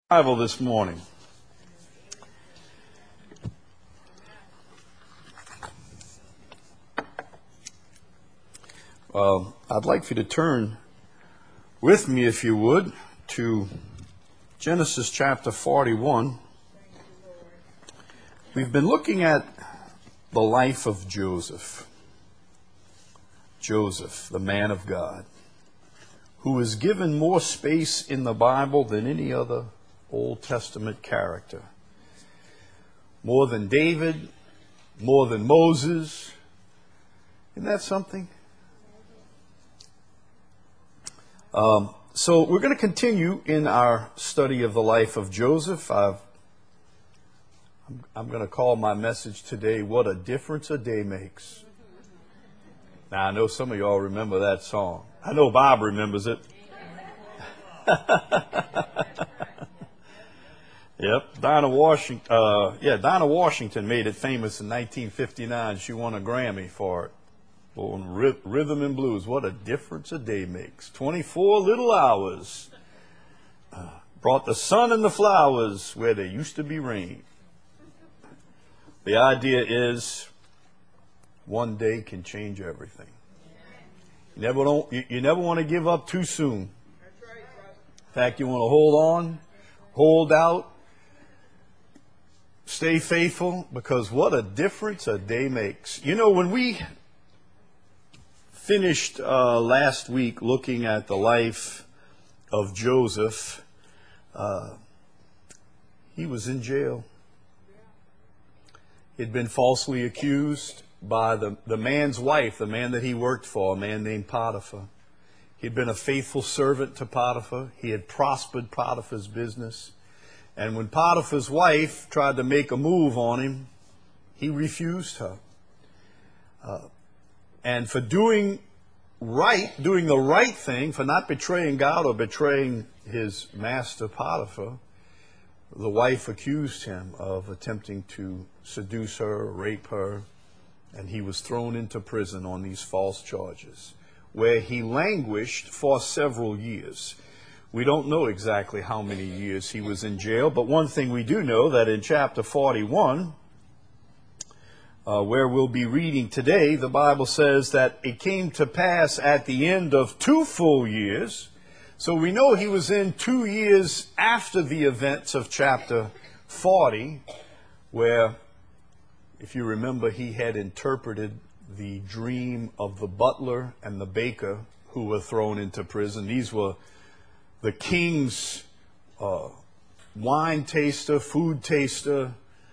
Bible this morning. I'd like for you to turn with me, if you would, to Genesis chapter 41. We've been looking at the life of Joseph. Joseph, the man of God, who is given more space in the Bible than any other Old Testament character. More than David, more than Moses. Isn't that something? So we're going to continue in our study of the life of Joseph. I'm going to call my message today, What a Difference a Day Makes. Now, I know some of y'all remember that song. I know Bob remembers it. Yep, Dinah Washington made it famous in 1959. She won a Grammy for it. On Rhythm and Blues. What a difference a day makes. 24 little hours brought the sun and the flowers where there used to be rain. The idea is one day can change everything. You never want to give up too soon. In fact, you want to hold on, hold out, stay faithful, because what a difference a day makes. You know, when we finished last week looking at the life of Joseph, he was in jail. He'd been falsely accused by the man's wife, the man that he worked for, a man named Potiphar. He'd been a faithful servant to Potiphar. He had prospered Potiphar's business. And when Potiphar's wife tried to make a move on him, he refused her. And for doing the right thing, for not betraying God or betraying his master Potiphar, the wife accused him of attempting to seduce her, rape her, and he was thrown into prison on these false charges, where he languished for several years. We don't know exactly how many years he was in jail, but one thing we do know, that in chapter 41, where we'll be reading today, the Bible says that it came to pass at the end of 2 full years. So we know he was in 2 years after the events of chapter 40, where, if you remember, he had interpreted the dream of the butler and the baker who were thrown into prison. These were the king's wine taster, food taster,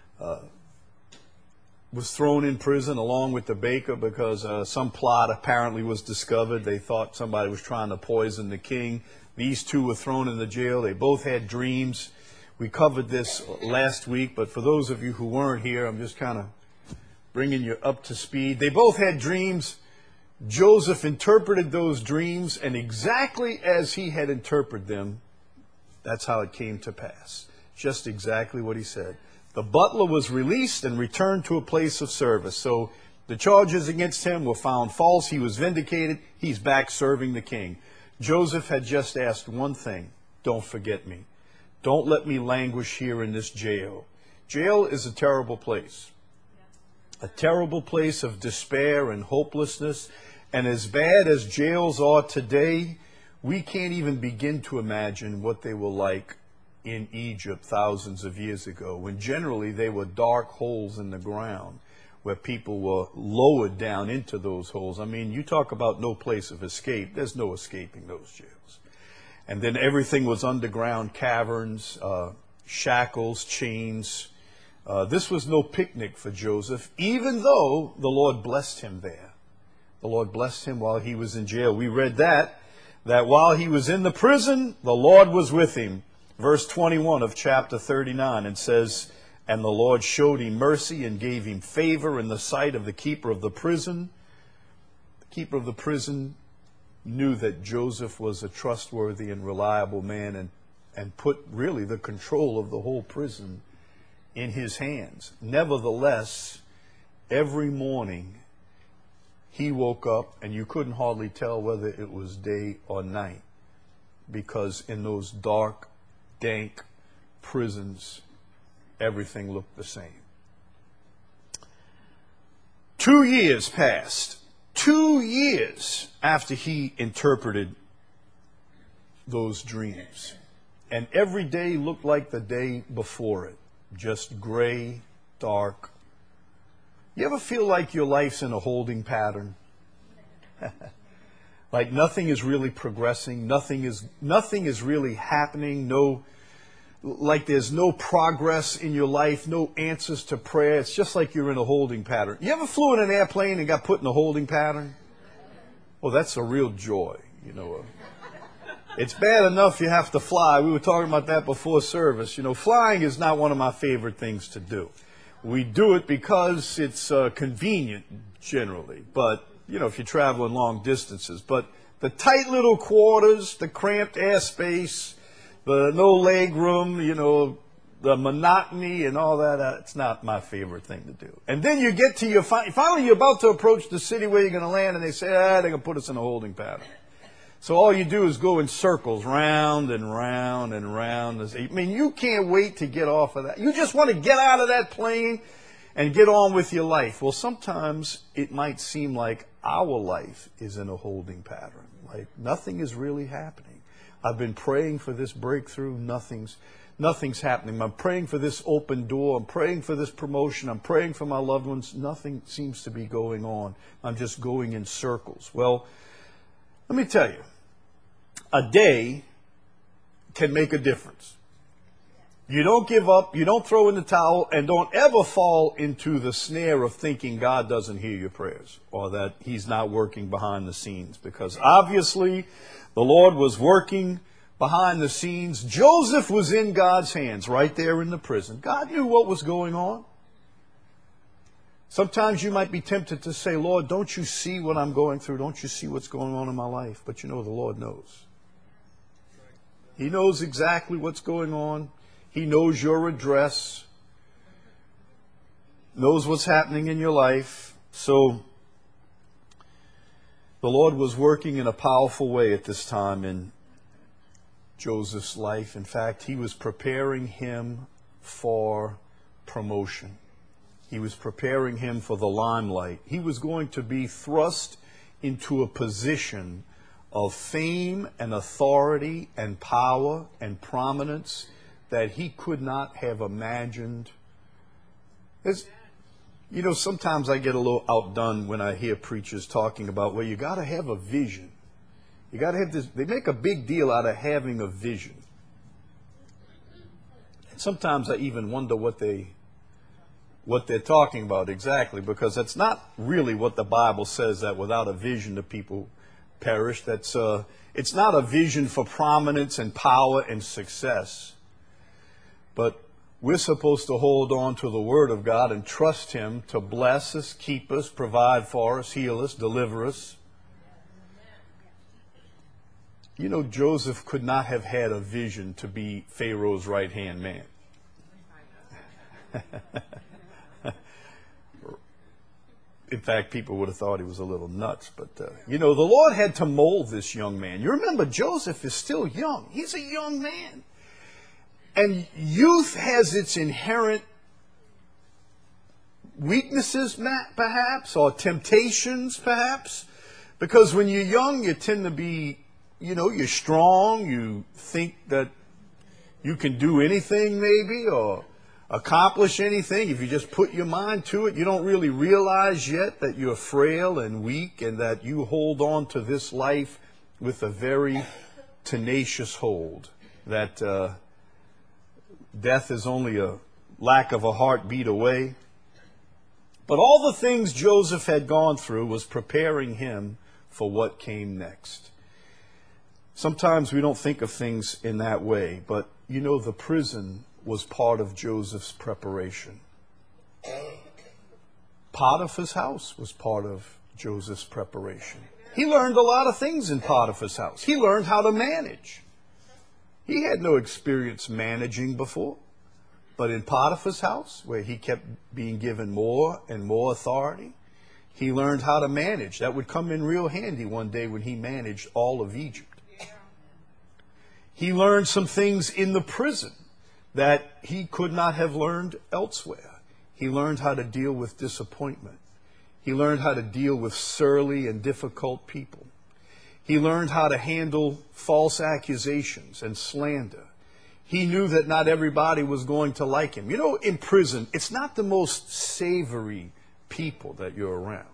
was thrown in prison along with the baker because some plot apparently was discovered. They thought somebody was trying to poison the king. These two were thrown in the jail. They both had dreams. We covered this last week, but for those of you who weren't here, I'm just kind of bringing you up to speed. They both had dreams. Joseph interpreted those dreams, and exactly as he had interpreted them, that's how it came to pass. Just exactly what he said. The butler was released and returned to a place of service. So the charges against him were found false. He was vindicated. He's back serving the king. Joseph had just asked one thing: don't forget me. Don't let me languish here in this jail. Jail is a terrible place. A terrible place of despair and hopelessness. And as bad as jails are today, we can't even begin to imagine what they were like in Egypt thousands of years ago, when generally they were dark holes in the ground where people were lowered down into those holes. I mean, you talk about no place of escape. There's no escaping those jails. And then everything was underground caverns, shackles, chains. This was no picnic for Joseph, even though the Lord blessed him there. The Lord blessed him while he was in jail. We read that while he was in the prison, the Lord was with him. Verse 21 of chapter 39, it says, and the Lord showed him mercy and gave him favor in the sight of the keeper of the prison. The keeper of the prison knew that Joseph was a trustworthy and reliable man, and put really the control of the whole prison in his hands. Nevertheless, every morning he woke up and you couldn't hardly tell whether it was day or night, because in those dark, dank, prisons, everything looked the same. 2 years passed. 2 years after he interpreted those dreams. And every day looked like the day before it. Just gray, dark. You ever feel like your life's in a holding pattern? Like nothing is really progressing, nothing is really happening, like there's no progress in your life, no answers to prayer. It's just like you're in a holding pattern. You ever flew in an airplane and got put in a holding pattern? Well, that's a real joy, you know. It's bad enough you have to fly. We were talking about that before service. You know, flying is not one of my favorite things to do. We do it because it's convenient generally, but you know, if you're traveling long distances. But the tight little quarters, the cramped airspace, the no leg room, you know, the monotony and all that, it's not my favorite thing to do. And then you get to finally you're about to approach the city where you're going to land, and they say, they're going to put us in a holding pattern. So all you do is go in circles, round and round and round. I mean, you can't wait to get off of that. You just want to get out of that plane and get on with your life. Well, sometimes it might seem like our life is in a holding pattern. Like nothing is really happening. I've been praying for this breakthrough. Nothing's happening. I'm praying for this open door. I'm praying for this promotion. I'm praying for my loved ones. Nothing seems to be going on. I'm just going in circles. Well, let me tell you, a day can make a difference. You don't give up, you don't throw in the towel, and don't ever fall into the snare of thinking God doesn't hear your prayers or that He's not working behind the scenes. Because obviously the Lord was working behind the scenes. Joseph was in God's hands right there in the prison. God knew what was going on. Sometimes you might be tempted to say, Lord, don't you see what I'm going through? Don't you see what's going on in my life? But you know, the Lord knows. He knows exactly what's going on. He knows your address, knows what's happening in your life. So the Lord was working in a powerful way at this time in Joseph's life. In fact, He was preparing him for promotion. He was preparing him for the limelight. He was going to be thrust into a position of fame and authority and power and prominence that he could not have imagined. You know, sometimes I get a little outdone when I hear preachers talking about, well, you got to have a vision. You got to have this. They make a big deal out of having a vision. And sometimes I even wonder what they're talking about exactly, because that's not really what the Bible says, that without a vision the people perish. It's not a vision for prominence and power and success. But we're supposed to hold on to the Word of God and trust Him to bless us, keep us, provide for us, heal us, deliver us. You know, Joseph could not have had a vision to be Pharaoh's right-hand man. In fact, people would have thought he was a little nuts. But, you know, the Lord had to mold this young man. You remember, Joseph is still young. He's a young man. And youth has its inherent weaknesses, perhaps, or temptations, perhaps. Because when you're young, you tend to be, you know, you're strong. You think that you can do anything, maybe, or accomplish anything. If you just put your mind to it, you don't really realize yet that you're frail and weak and that you hold on to this life with a very tenacious hold. That death is only a lack of a heartbeat away. But all the things Joseph had gone through was preparing him for what came next. Sometimes we don't think of things in that way, but you know, the prison was part of Joseph's preparation. Potiphar's house was part of Joseph's preparation. He learned a lot of things in Potiphar's house. He learned how to manage. He had no experience managing before. But in Potiphar's house, where he kept being given more and more authority, he learned how to manage. That would come in real handy one day when he managed all of Egypt. He learned some things in the prison that he could not have learned elsewhere. He learned how to deal with disappointment. He learned how to deal with surly and difficult people. He learned how to handle false accusations and slander. He knew that not everybody was going to like him. You know, in prison, it's not the most savory people that you're around.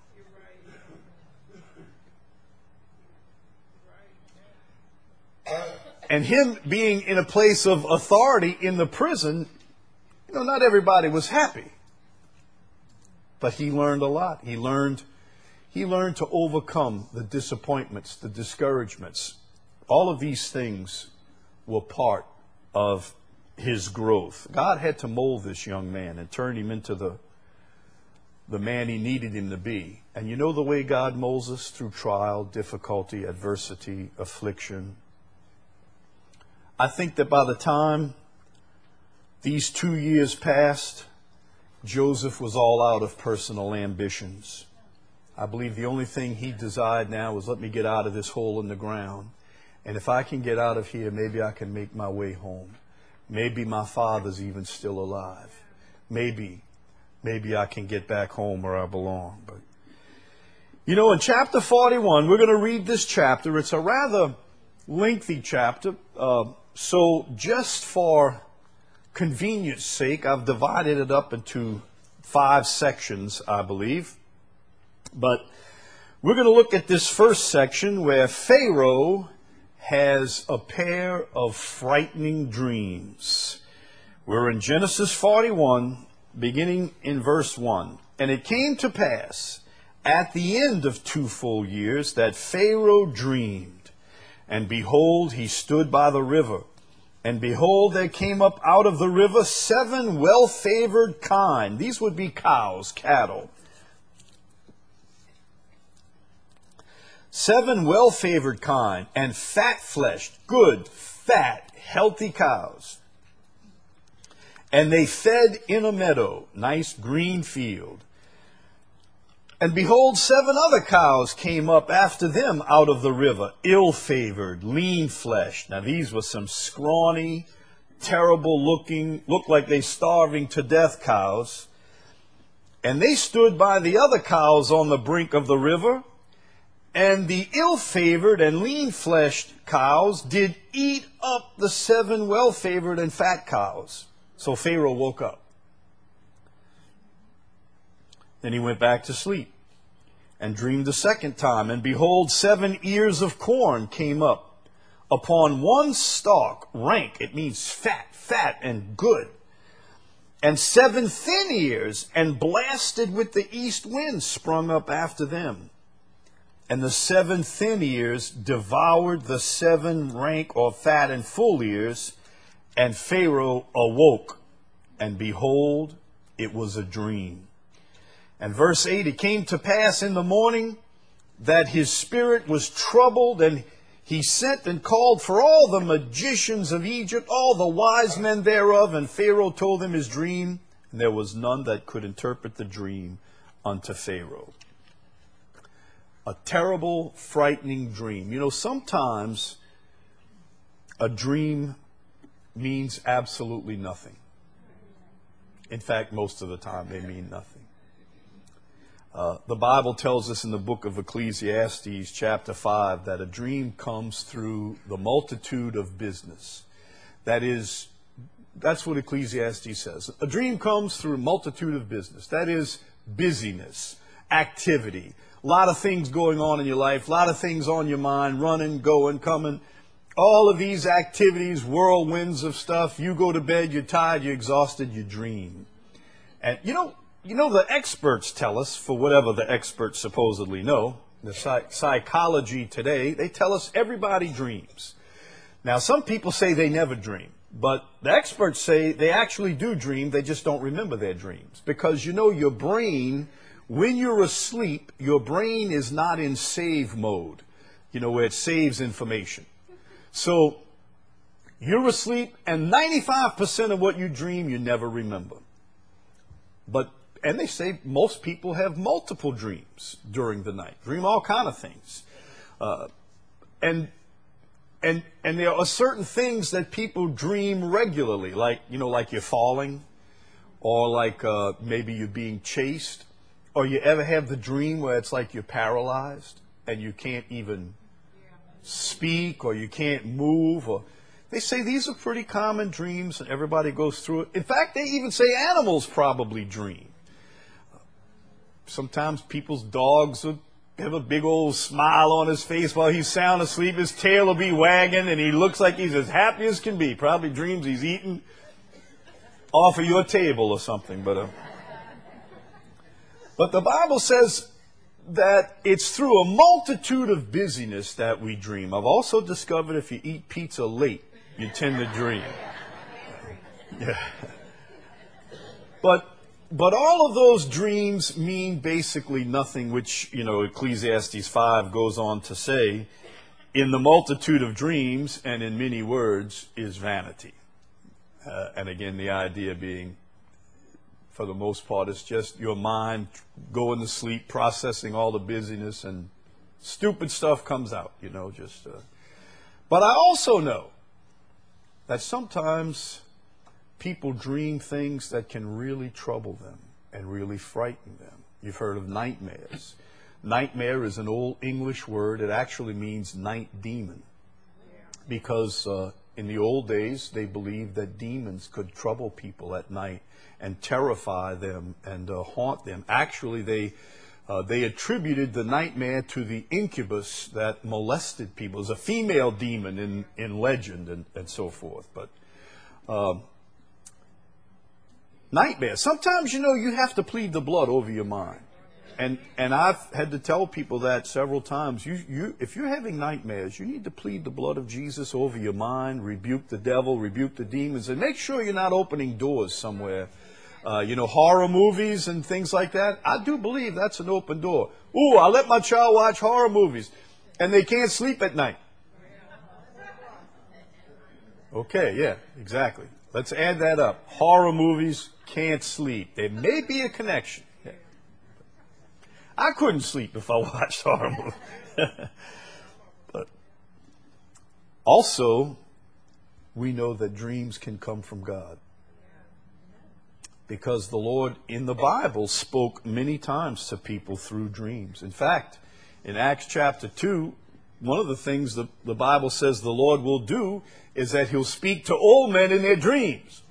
And him being in a place of authority in the prison, you know, not everybody was happy. But he learned a lot. He learned to overcome the disappointments, the discouragements. All of these things were part of his growth. God had to mold this young man and turn him into the man he needed him to be. And you know the way God molds us? Through trial, difficulty, adversity, affliction. I think that by the time these 2 years passed, Joseph was all out of personal ambitions. I believe the only thing he desired now was, let me get out of this hole in the ground. And if I can get out of here, maybe I can make my way home. Maybe my father's even still alive. Maybe I can get back home where I belong. But, you know, in chapter 41, we're going to read this chapter. It's a rather lengthy chapter. So just for convenience sake, I've divided it up into 5 sections, I believe. But we're going to look at this first section where Pharaoh has a pair of frightening dreams. We're in Genesis 41, beginning in verse 1. And it came to pass at the end of 2 full years that Pharaoh dreamed. And behold, he stood by the river. And behold, there came up out of the river 7 well-favored kine. These would be cows, cattle. 7 well-favored kine and fat-fleshed, good, fat, healthy cows. And they fed in a meadow, nice green field. And behold, 7 other cows came up after them out of the river, ill-favored, lean-fleshed. Now these were some scrawny, terrible-looking, looked like they starving to death cows. And they stood by the other cows on the brink of the river. And the ill-favored and lean-fleshed cows did eat up the 7 well-favored and fat cows. So Pharaoh woke up. Then he went back to sleep and dreamed the second time. And behold, 7 ears of corn came up upon one stalk, rank. It means fat and good. And 7 thin ears, and blasted with the east wind, sprung up after them. And the 7 thin ears devoured the 7 rank or fat and full ears. And Pharaoh awoke, and behold, it was a dream. And verse 8, it came to pass in the morning that his spirit was troubled, and he sent and called for all the magicians of Egypt, all the wise men thereof, and Pharaoh told them his dream, and there was none that could interpret the dream unto Pharaoh. A terrible, frightening dream. You know, sometimes a dream means absolutely nothing. In fact, most of the time they mean nothing. The Bible tells us in the book of Ecclesiastes, chapter 5, that a dream comes through the multitude of business. That's what Ecclesiastes says. A dream comes through a multitude of business. That is busyness, activity, a lot of things going on in your life, a lot of things on your mind, running, going, coming. All of these activities, whirlwinds of stuff. You go to bed, you're tired, you're exhausted, you dream. And you know, the experts tell us, for whatever the experts supposedly know, the psychology today, they tell us everybody dreams. Now, some people say they never dream, but the experts say they actually do dream, they just don't remember their dreams. Because, you know, your brain, when you're asleep, your brain is not in save mode, you know, where it saves information. So, you're asleep, and 95% of what you dream, you never remember. And they say most people have multiple dreams during the night, dream all kind of things. And And there are certain things that people dream regularly, like, like you're falling, or like maybe you're being chased, or you ever have the dream where it's like you're paralyzed and you can't even speak or you can't move. Or they say these are pretty common dreams and everybody goes through it. In fact, they even say animals probably dream. Sometimes people's dogs will have a big old smile on his face while he's sound asleep. His tail will be wagging and he looks like he's as happy as can be. Probably dreams he's eating off of your table or something. But the Bible says that it's through a multitude of busyness that we dream. I've also discovered if you eat pizza late, you tend to dream. Yeah. But all of those dreams mean basically nothing, which, Ecclesiastes 5 goes on to say, in the multitude of dreams and in many words is vanity. And again, the idea being, for the most part, it's just your mind going to sleep, processing all the busyness, and stupid stuff comes out, But I also know that sometimes people dream things that can really trouble them and really frighten them. You've heard of nightmares. Nightmare is an old English word. It actually means night demon. Because in the old days, they believed that demons could trouble people at night and terrify them and haunt them. Actually, they attributed the nightmare to the incubus that molested people. It was a female demon in legend and so forth. But nightmares. Sometimes, you have to plead the blood over your mind. And I've had to tell people that several times. If you're having nightmares, you need to plead the blood of Jesus over your mind, rebuke the devil, rebuke the demons, and make sure you're not opening doors somewhere. Horror movies and things like that. I do believe that's an open door. Ooh, I let my child watch horror movies, and they can't sleep at night. Okay, yeah, exactly. Let's add that up. Horror movies, can't sleep. There may be a connection. Yeah. I couldn't sleep if I watched horror movies. But also, we know that dreams can come from God. Because the Lord in the Bible spoke many times to people through dreams. In fact, in Acts chapter 2, one of the things the Bible says the Lord will do is that he'll speak to all men in their dreams.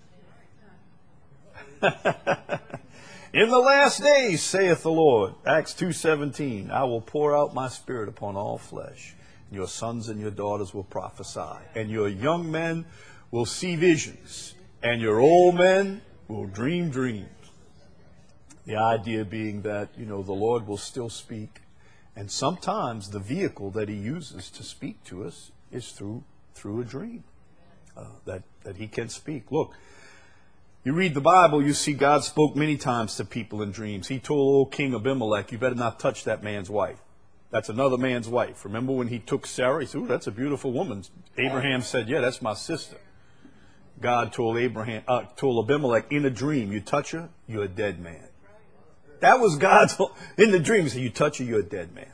In the last days, saith the Lord, Acts 2:17, I will pour out my spirit upon all flesh. Your sons and your daughters will prophesy, and your young men will see visions, and your old men will dream dreams. The idea being that, the Lord will still speak. And sometimes the vehicle that he uses to speak to us is through a dream, that he can speak. Look, you read the Bible, you see God spoke many times to people in dreams. He told old King Abimelech, you better not touch that man's wife. That's another man's wife. Remember when he took Sarah? He said, ooh, that's a beautiful woman. Abraham said, yeah, that's my sister. God told Abimelech in a dream, you touch her, you're a dead man. That was God's, in the dream, he said, you touch her, you're a dead man.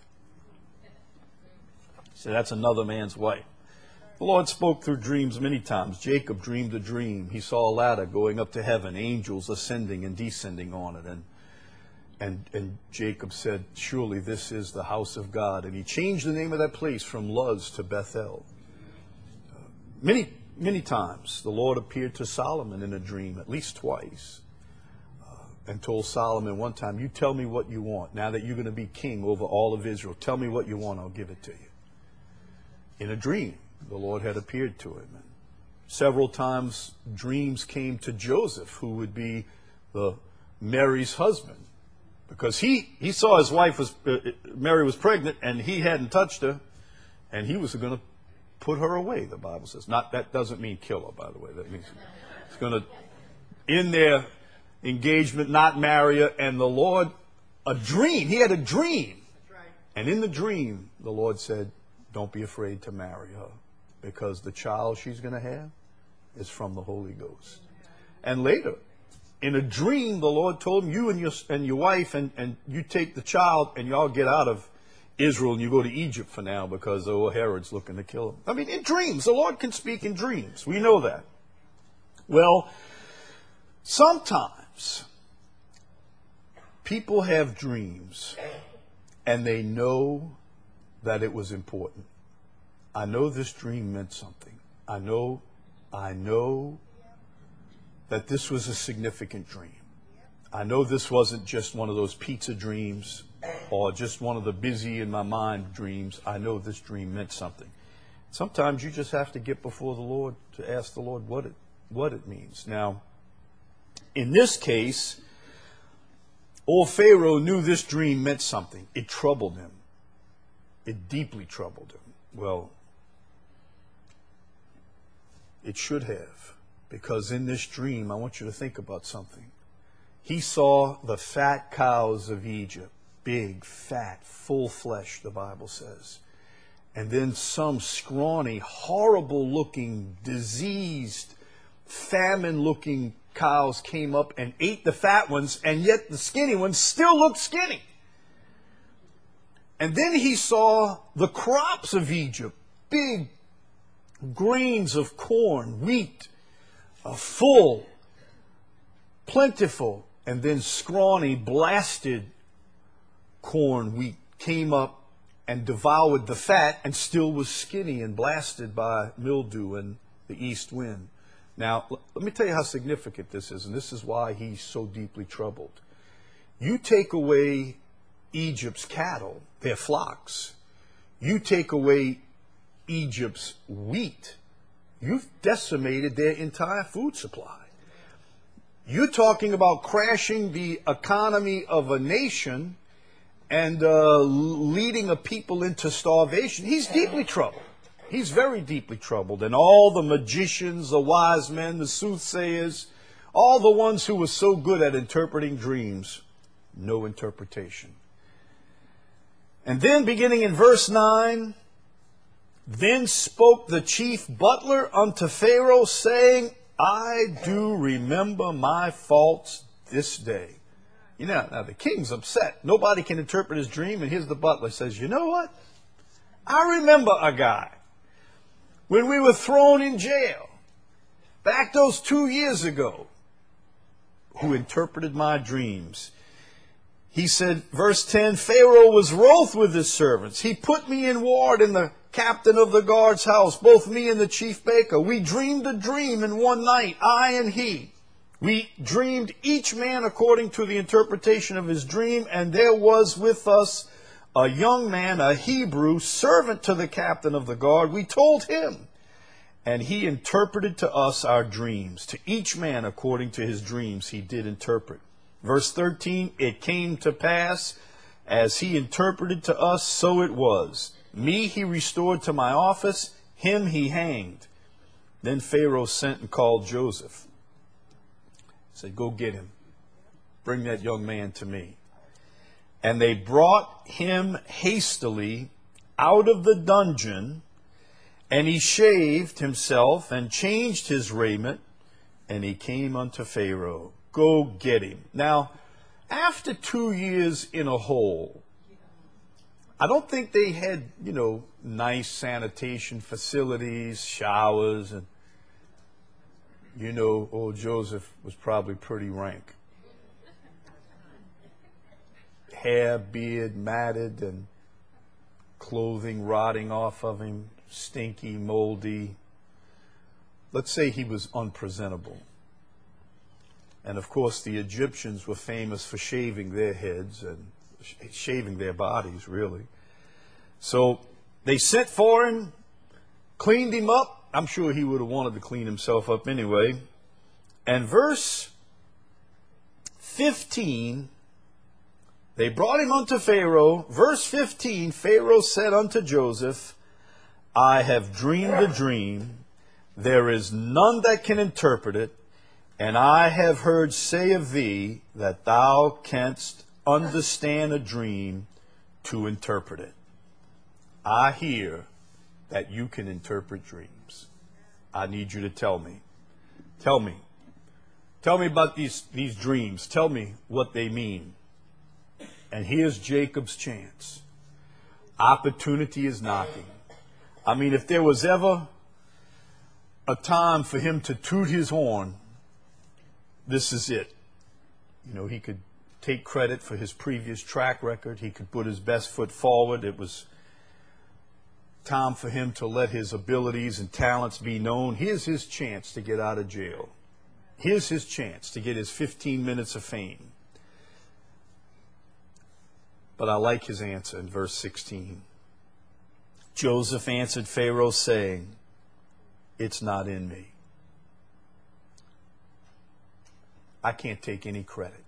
He said, that's another man's wife. The Lord spoke through dreams many times. Jacob dreamed a dream. He saw a ladder going up to heaven, angels ascending and descending on it. And Jacob said, surely this is the house of God. And he changed the name of that place from Luz to Bethel. Many times the Lord appeared to Solomon in a dream, at least twice, and told Solomon one time, you tell me what you want. Now that you're going to be king over all of Israel, tell me what you want, I'll give it to you. In a dream, the Lord had appeared to him. And several times dreams came to Joseph, who would be Mary's husband, because he saw his wife Mary was pregnant, and he hadn't touched her, and he was going to put her away, the Bible says. That doesn't mean kill her, by the way. That means he's going to, in their engagement, not marry her. And the Lord, he had a dream. And in the dream, the Lord said, don't be afraid to marry her, because the child she's going to have is from the Holy Ghost. And later, in a dream, the Lord told him, you and your wife, and you take the child, and y'all get out of Israel and you go to Egypt for now because Herod's looking to kill him. I mean, in dreams. The Lord can speak in dreams. We know that. Well, sometimes people have dreams and they know that it was important. I know this dream meant something. I know that this was a significant dream. I know this wasn't just one of those pizza dreams or just one of the busy in my mind dreams. I know this dream meant something. Sometimes you just have to get before the Lord to ask the Lord what it means. Now, in this case, old Pharaoh knew this dream meant something. It troubled him. It deeply troubled him. Well, it should have, because in this dream, I want you to think about something. He saw the fat cows of Egypt, big, fat, full flesh, the Bible says. And then some scrawny, horrible-looking, diseased, famine-looking cows came up and ate the fat ones, and yet the skinny ones still looked skinny. And then he saw the crops of Egypt, big grains of corn, wheat, full, plentiful, and then scrawny, blasted corn, wheat came up and devoured the fat and still was skinny and blasted by mildew and the east wind. Now, let me tell you how significant this is, and this is why he's so deeply troubled. You take away Egypt's cattle, their flocks. You take away Egypt's wheat. You've decimated their entire food supply. You're talking about crashing the economy of a nation and leading a people into starvation. He's deeply troubled. He's very deeply troubled. And all the magicians, the wise men, the soothsayers, all the ones who were so good at interpreting dreams, no interpretation. And then beginning in verse 9, then spoke the chief butler unto Pharaoh, saying, I do remember my faults this day. You know, now the king's upset. Nobody can interpret his dream, and here's the butler says, you know what? I remember a guy when we were thrown in jail back those 2 years ago who interpreted my dreams. He said, verse 10, Pharaoh was wroth with his servants. He put me in ward in the captain of the guard's house, both me and the chief baker. We dreamed a dream in one night, I and he. We dreamed each man according to the interpretation of his dream, and there was with us a young man, a Hebrew, servant to the captain of the guard. We told him, and he interpreted to us our dreams. To each man according to his dreams he did interpret. Verse 13, it came to pass, as he interpreted to us, so it was. Me he restored to my office, him he hanged. Then Pharaoh sent and called Joseph. He said, go get him. Bring that young man to me. And they brought him hastily out of the dungeon, and he shaved himself and changed his raiment, and he came unto Pharaoh. Go get him. Now, after 2 years in a hole, I don't think they had, nice sanitation facilities, showers, and, old Joseph was probably pretty rank. Hair, beard, matted, and clothing rotting off of him, stinky, moldy. Let's say he was unpresentable. And of course, the Egyptians were famous for shaving their heads and shaving their bodies, really. So they sent for him, cleaned him up. I'm sure he would have wanted to clean himself up anyway. And verse 15, they brought him unto Pharaoh. Verse 15, Pharaoh said unto Joseph, I have dreamed a dream. There is none that can interpret it. And I have heard say of thee that thou canst understand a dream to interpret it. I hear that you can interpret dreams. I need you to tell me. Tell me. Tell me about these dreams. Tell me what they mean. And here's Jacob's chance. Opportunity is knocking. I mean, if there was ever a time for him to toot his horn, this is it. You know, he could take credit for his previous track record. He could put his best foot forward. It was time for him to let his abilities and talents be known. Here's his chance to get out of jail. Here's his chance to get his 15 minutes of fame. But I like his answer in verse 16. Joseph answered Pharaoh, saying, "It's not in me." I can't take any credit.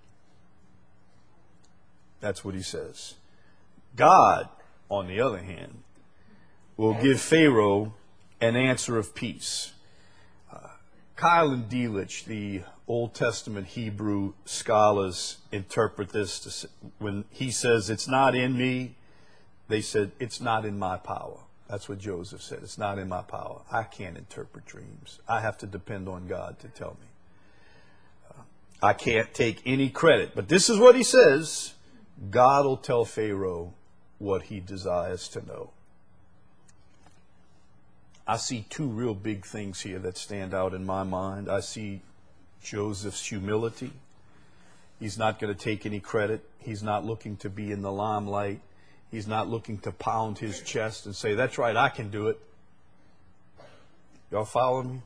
That's what he says. God, on the other hand, will give Pharaoh an answer of peace. Keil and Delitzsch, the Old Testament Hebrew scholars, interpret this when he says, "It's not in me," they said, "It's not in my power." That's what Joseph said. It's not in my power. I can't interpret dreams. I have to depend on God to tell me. I can't take any credit. But this is what he says. God will tell Pharaoh what he desires to know. I see two real big things here that stand out in my mind. I see Joseph's humility. He's not going to take any credit. He's not looking to be in the limelight. He's not looking to pound his chest and say, "That's right, I can do it." Y'all follow me?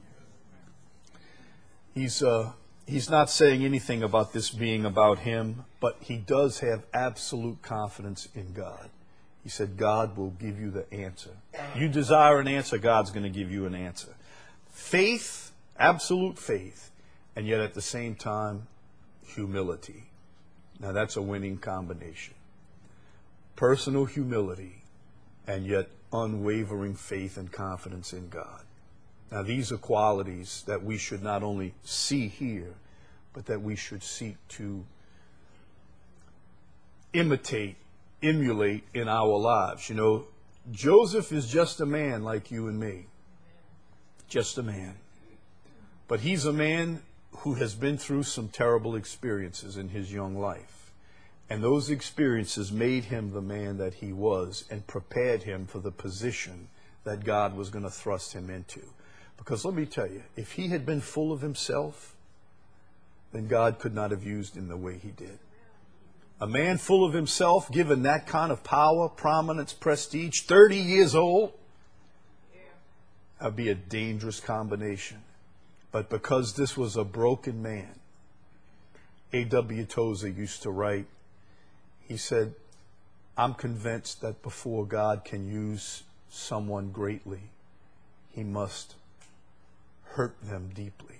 He's not saying anything about this being about him, but he does have absolute confidence in God. He said, God will give you the answer. You desire an answer, God's going to give you an answer. Faith, absolute faith, and yet at the same time, humility. Now that's a winning combination. Personal humility, and yet unwavering faith and confidence in God. Now these are qualities that we should not only see here, but that we should seek to imitate, emulate in our lives. You know, Joseph is just a man like you and me. Just a man. But he's a man who has been through some terrible experiences in his young life. And those experiences made him the man that he was and prepared him for the position that God was going to thrust him into. Because let me tell you, if he had been full of himself, then God could not have used him the way he did. A man full of himself, given that kind of power, prominence, prestige, 30 years old, that would be a dangerous combination. But because this was a broken man, A.W. Tozer used to write, he said, "I'm convinced that before God can use someone greatly, he must hurt them deeply."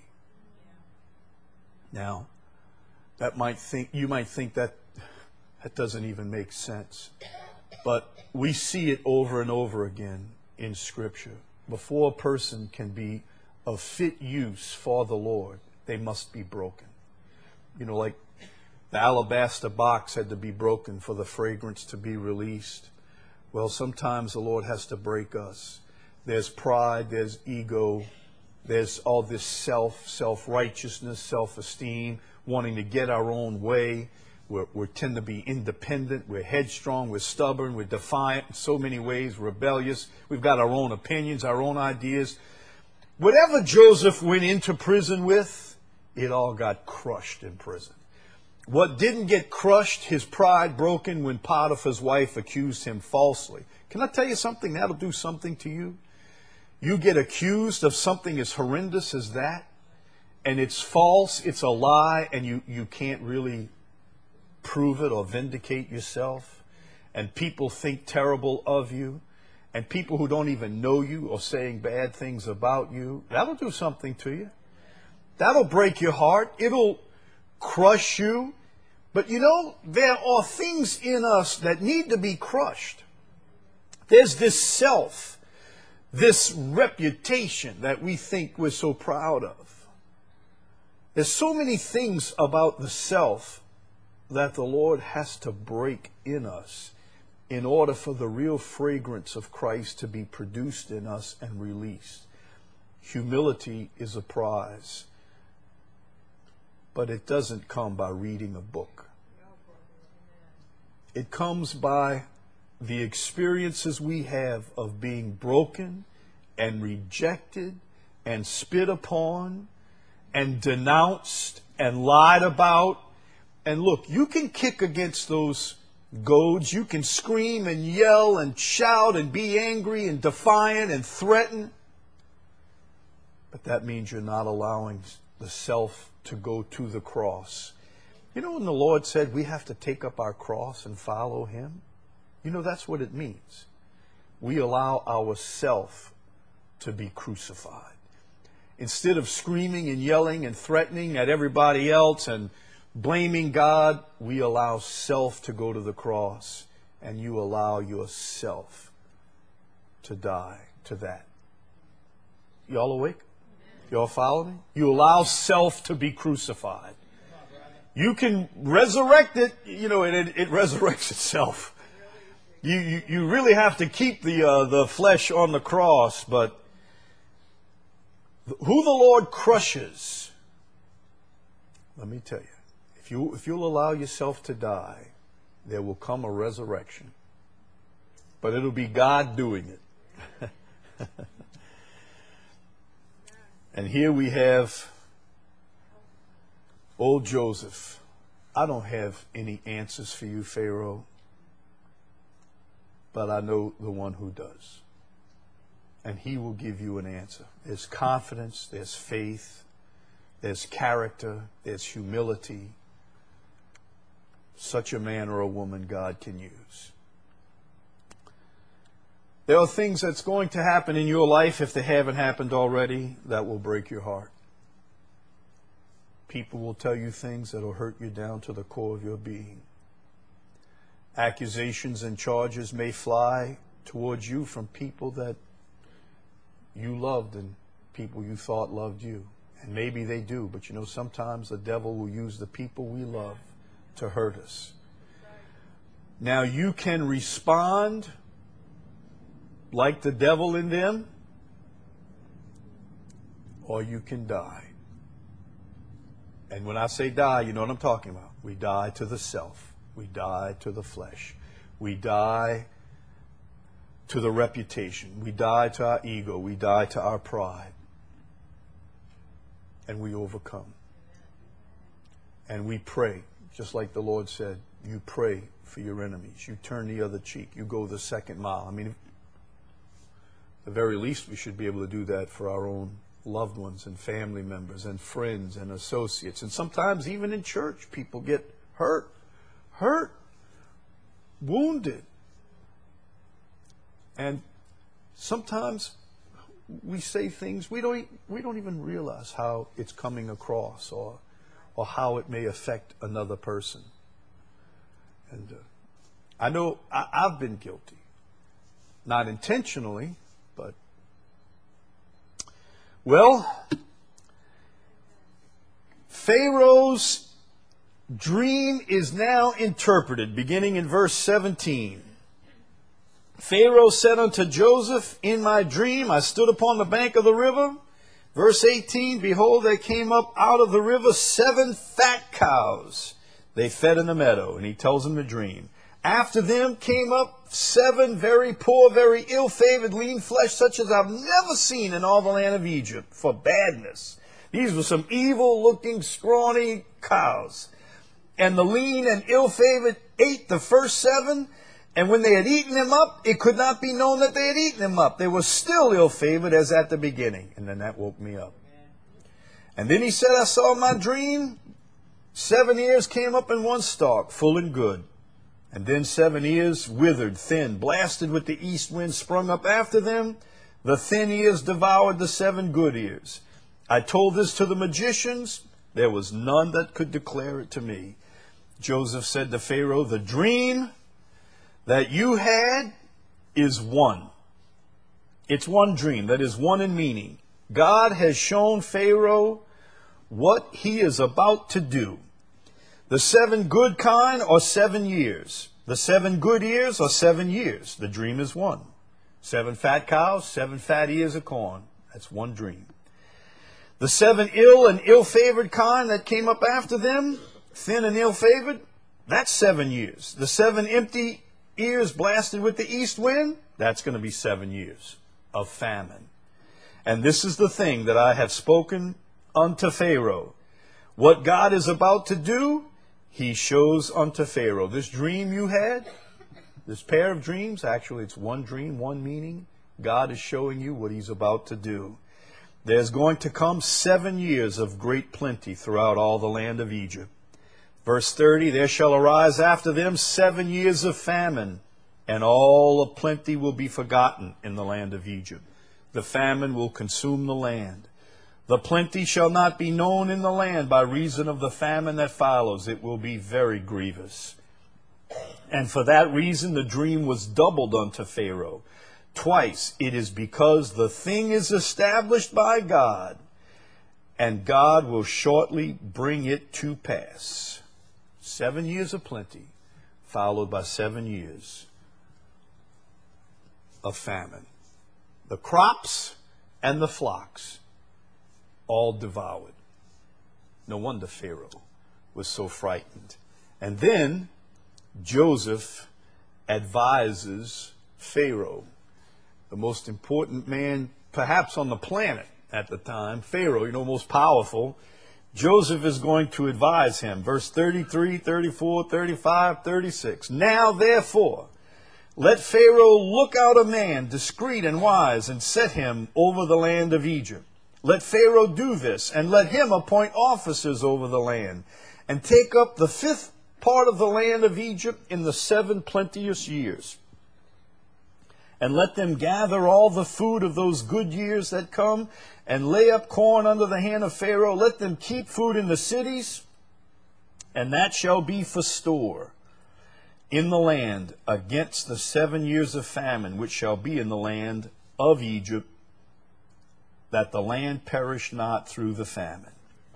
Now, you might think that doesn't even make sense. But we see it over and over again in Scripture. Before a person can be of fit use for the Lord, they must be broken. You know, like the alabaster box had to be broken for the fragrance to be released. Well, sometimes the Lord has to break us. There's pride, there's ego, there's all this self-righteousness, self-esteem, wanting to get our own way. We tend to be independent. We're headstrong. We're stubborn. We're defiant in so many ways. Rebellious. We've got our own opinions, our own ideas. Whatever Joseph went into prison with, it all got crushed in prison. What didn't get crushed, his pride broken when Potiphar's wife accused him falsely. Can I tell you something? That'll do something to you. You get accused of something as horrendous as that, and it's false, it's a lie, and you can't really prove it or vindicate yourself, and people think terrible of you, and people who don't even know you are saying bad things about you. That'll do something to you. That'll break your heart. It'll crush you. But you know, there are things in us that need to be crushed. There's this self, this reputation that we think we're so proud of. There's so many things about the self that the Lord has to break in us in order for the real fragrance of Christ to be produced in us and released. Humility is a prize, but it doesn't come by reading a book. It comes by the experiences we have of being broken and rejected and spit upon and denounced and lied about. And look, you can kick against those goads. You can scream and yell and shout and be angry and defiant and threaten. But that means you're not allowing the self to go to the cross. You know, when the Lord said we have to take up our cross and follow Him, you know, that's what it means. We allow ourself to be crucified. Instead of screaming and yelling and threatening at everybody else and blaming God, we allow self to go to the cross, and you allow yourself to die to that. Y'all awake? Y'all follow me? You allow self to be crucified. You can resurrect it, you know, it resurrects itself. You really have to keep the flesh on the cross, but who the Lord crushes, let me tell you, if you'll allow yourself to die, there will come a resurrection. But it'll be God doing it. And here we have old Joseph. I don't have any answers for you, Pharaoh, but I know the one who does. And he will give you an answer. There's confidence, there's faith, there's character, there's humility. Such a man or a woman God can use. There are things that's going to happen in your life, if they haven't happened already, that will break your heart. People will tell you things that will hurt you down to the core of your being. Accusations and charges may fly towards you from people that you loved and people you thought loved you. And maybe they do, but you know, sometimes the devil will use the people we love to hurt us. Now you can respond like the devil in them, or you can die. And when I say die, you know what I'm talking about. We die to the self. We die to the flesh. We die to the reputation. We die to our ego. We die to our pride. And we overcome. And we pray, just like the Lord said, you pray for your enemies. You turn the other cheek. You go the second mile. I mean, at the very least, we should be able to do that for our own loved ones and family members and friends and associates. And sometimes even in church, people get hurt, wounded. And sometimes we say things we don't even realize how it's coming across or how it may affect another person. And I know I've been guilty, not intentionally, but well, Pharaoh's dream is now interpreted, beginning in verse 17. Pharaoh said unto Joseph, in my dream I stood upon the bank of the river. Verse 18, behold, there came up out of the river 7 fat cows. They fed in the meadow. And he tells him the dream. After them came up 7 very poor, very ill-favored, lean flesh, such as I've never seen in all the land of Egypt, for badness. These were some evil-looking, scrawny cows. And the lean and ill-favored ate the first 7, and when they had eaten them up, it could not be known that they had eaten them up. They were still ill-favored as at the beginning. And then that woke me up. And then he said, I saw in my dream 7 ears came up in one stalk, full and good. And then 7 ears, withered, thin, blasted with the east wind, sprung up after them. The thin ears devoured the 7 good ears. I told this to the magicians. There was none that could declare it to me. Joseph said to Pharaoh, the dream that you had is one. It's one dream. That is one in meaning. God has shown Pharaoh what he is about to do. The 7 good kine are 7 years. The 7 good ears are 7 years. The dream is one. 7 fat cows, 7 fat ears of corn. That's one dream. The 7 ill and ill-favored kine that came up after them, thin and ill-favored, that's 7 years. The 7 empty ears blasted with the east wind, that's going to be 7 years of famine. And this is the thing that I have spoken unto Pharaoh. What God is about to do, he shows unto Pharaoh. This dream you had, this pair of dreams, actually it's one dream, one meaning. God is showing you what he's about to do. There's going to come 7 years of great plenty throughout all the land of Egypt. Verse 30, there shall arise after them 7 years of famine, and all of plenty will be forgotten in the land of Egypt. The famine will consume the land. The plenty shall not be known in the land by reason of the famine that follows. It will be very grievous. And for that reason the dream was doubled unto Pharaoh. Twice. It is because the thing is established by God, and God will shortly bring it to pass. 7 years of plenty, followed by 7 years of famine. The crops and the flocks all devoured. No wonder Pharaoh was so frightened. And then Joseph advises Pharaoh, the most important man perhaps on the planet at the time, Pharaoh, most powerful. Joseph is going to advise him. Verse 33, 34, 35, 36. Now therefore, let Pharaoh look out a man discreet and wise, and set him over the land of Egypt. Let Pharaoh do this, and let him appoint officers over the land, and take up the 5th part of the land of Egypt in the 7 plenteous years. And let them gather all the food of those good years that come, and lay up corn under the hand of Pharaoh. Let them keep food in the cities, and that shall be for store in the land against the 7 years of famine which shall be in the land of Egypt, that the land perish not through the famine.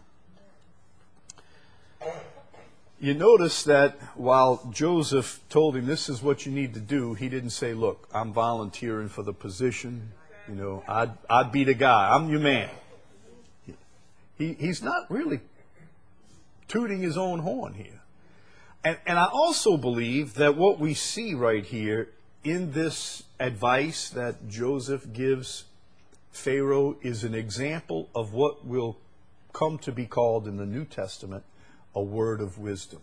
You notice that while Joseph told him this is what you need to do, he didn't say, look, I'm volunteering for the position. I'd be the guy. I'm your man. He's not really tooting his own horn here. And I also believe that what we see right here in this advice that Joseph gives Pharaoh is an example of what will come to be called in the New Testament a word of wisdom.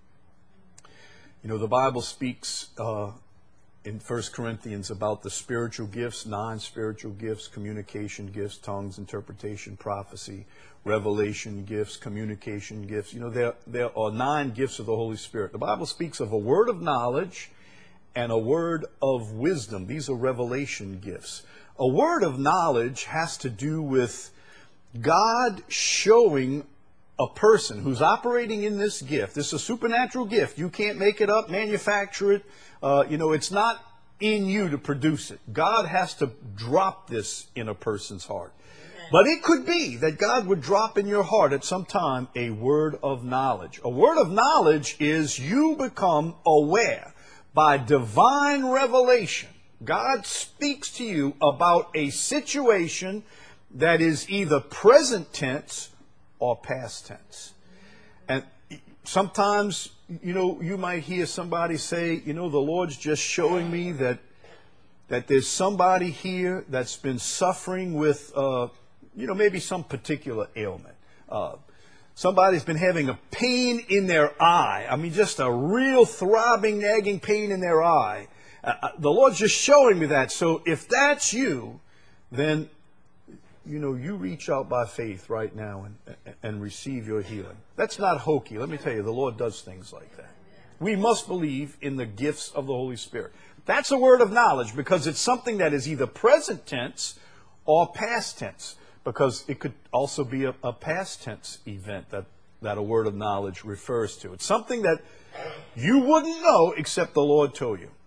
The Bible speaks in 1 Corinthians about the spiritual gifts, non-spiritual gifts, communication gifts, tongues, interpretation, prophecy, revelation gifts, communication gifts. There are 9 gifts of the Holy Spirit. The Bible speaks of a word of knowledge and a word of wisdom. These are revelation gifts. A word of knowledge has to do with God showing a person who's operating in this gift. This is a supernatural gift. You can't make it up, manufacture it. It's not in you to produce it. God has to drop this in a person's heart. But it could be that God would drop in your heart at some time a word of knowledge. A word of knowledge is you become aware by divine revelation. God speaks to you about a situation that is either present tense or past tense. And sometimes, you might hear somebody say, the Lord's just showing me that there's somebody here that's been suffering with, maybe some particular ailment. Somebody's been having a pain in their eye. Just a real throbbing, nagging pain in their eye. The Lord's just showing me that. So if that's you, then you reach out by faith right now and receive your healing. That's not hokey. Let me tell you, the Lord does things like that. We must believe in the gifts of the Holy Spirit. That's a word of knowledge because it's something that is either present tense or past tense, because it could also be a past tense event that a word of knowledge refers to. It's something that you wouldn't know except the Lord told you.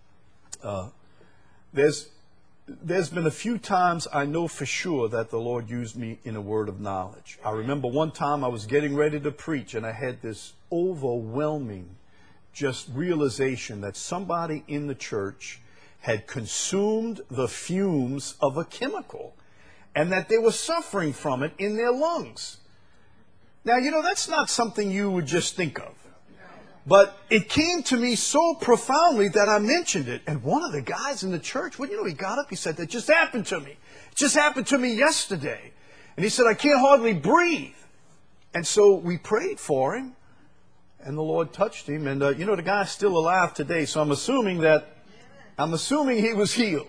There's been a few times I know for sure that the Lord used me in a word of knowledge. I remember one time I was getting ready to preach and I had this overwhelming just realization that somebody in the church had consumed the fumes of a chemical and that they were suffering from it in their lungs. Now, that's not something you would just think of. But it came to me so profoundly that I mentioned it. And one of the guys in the church, well, he got up, he said, that just happened to me. It just happened to me yesterday. And he said, I can't hardly breathe. And so we prayed for him, and the Lord touched him. And, the guy's still alive today, so I'm assuming he was healed.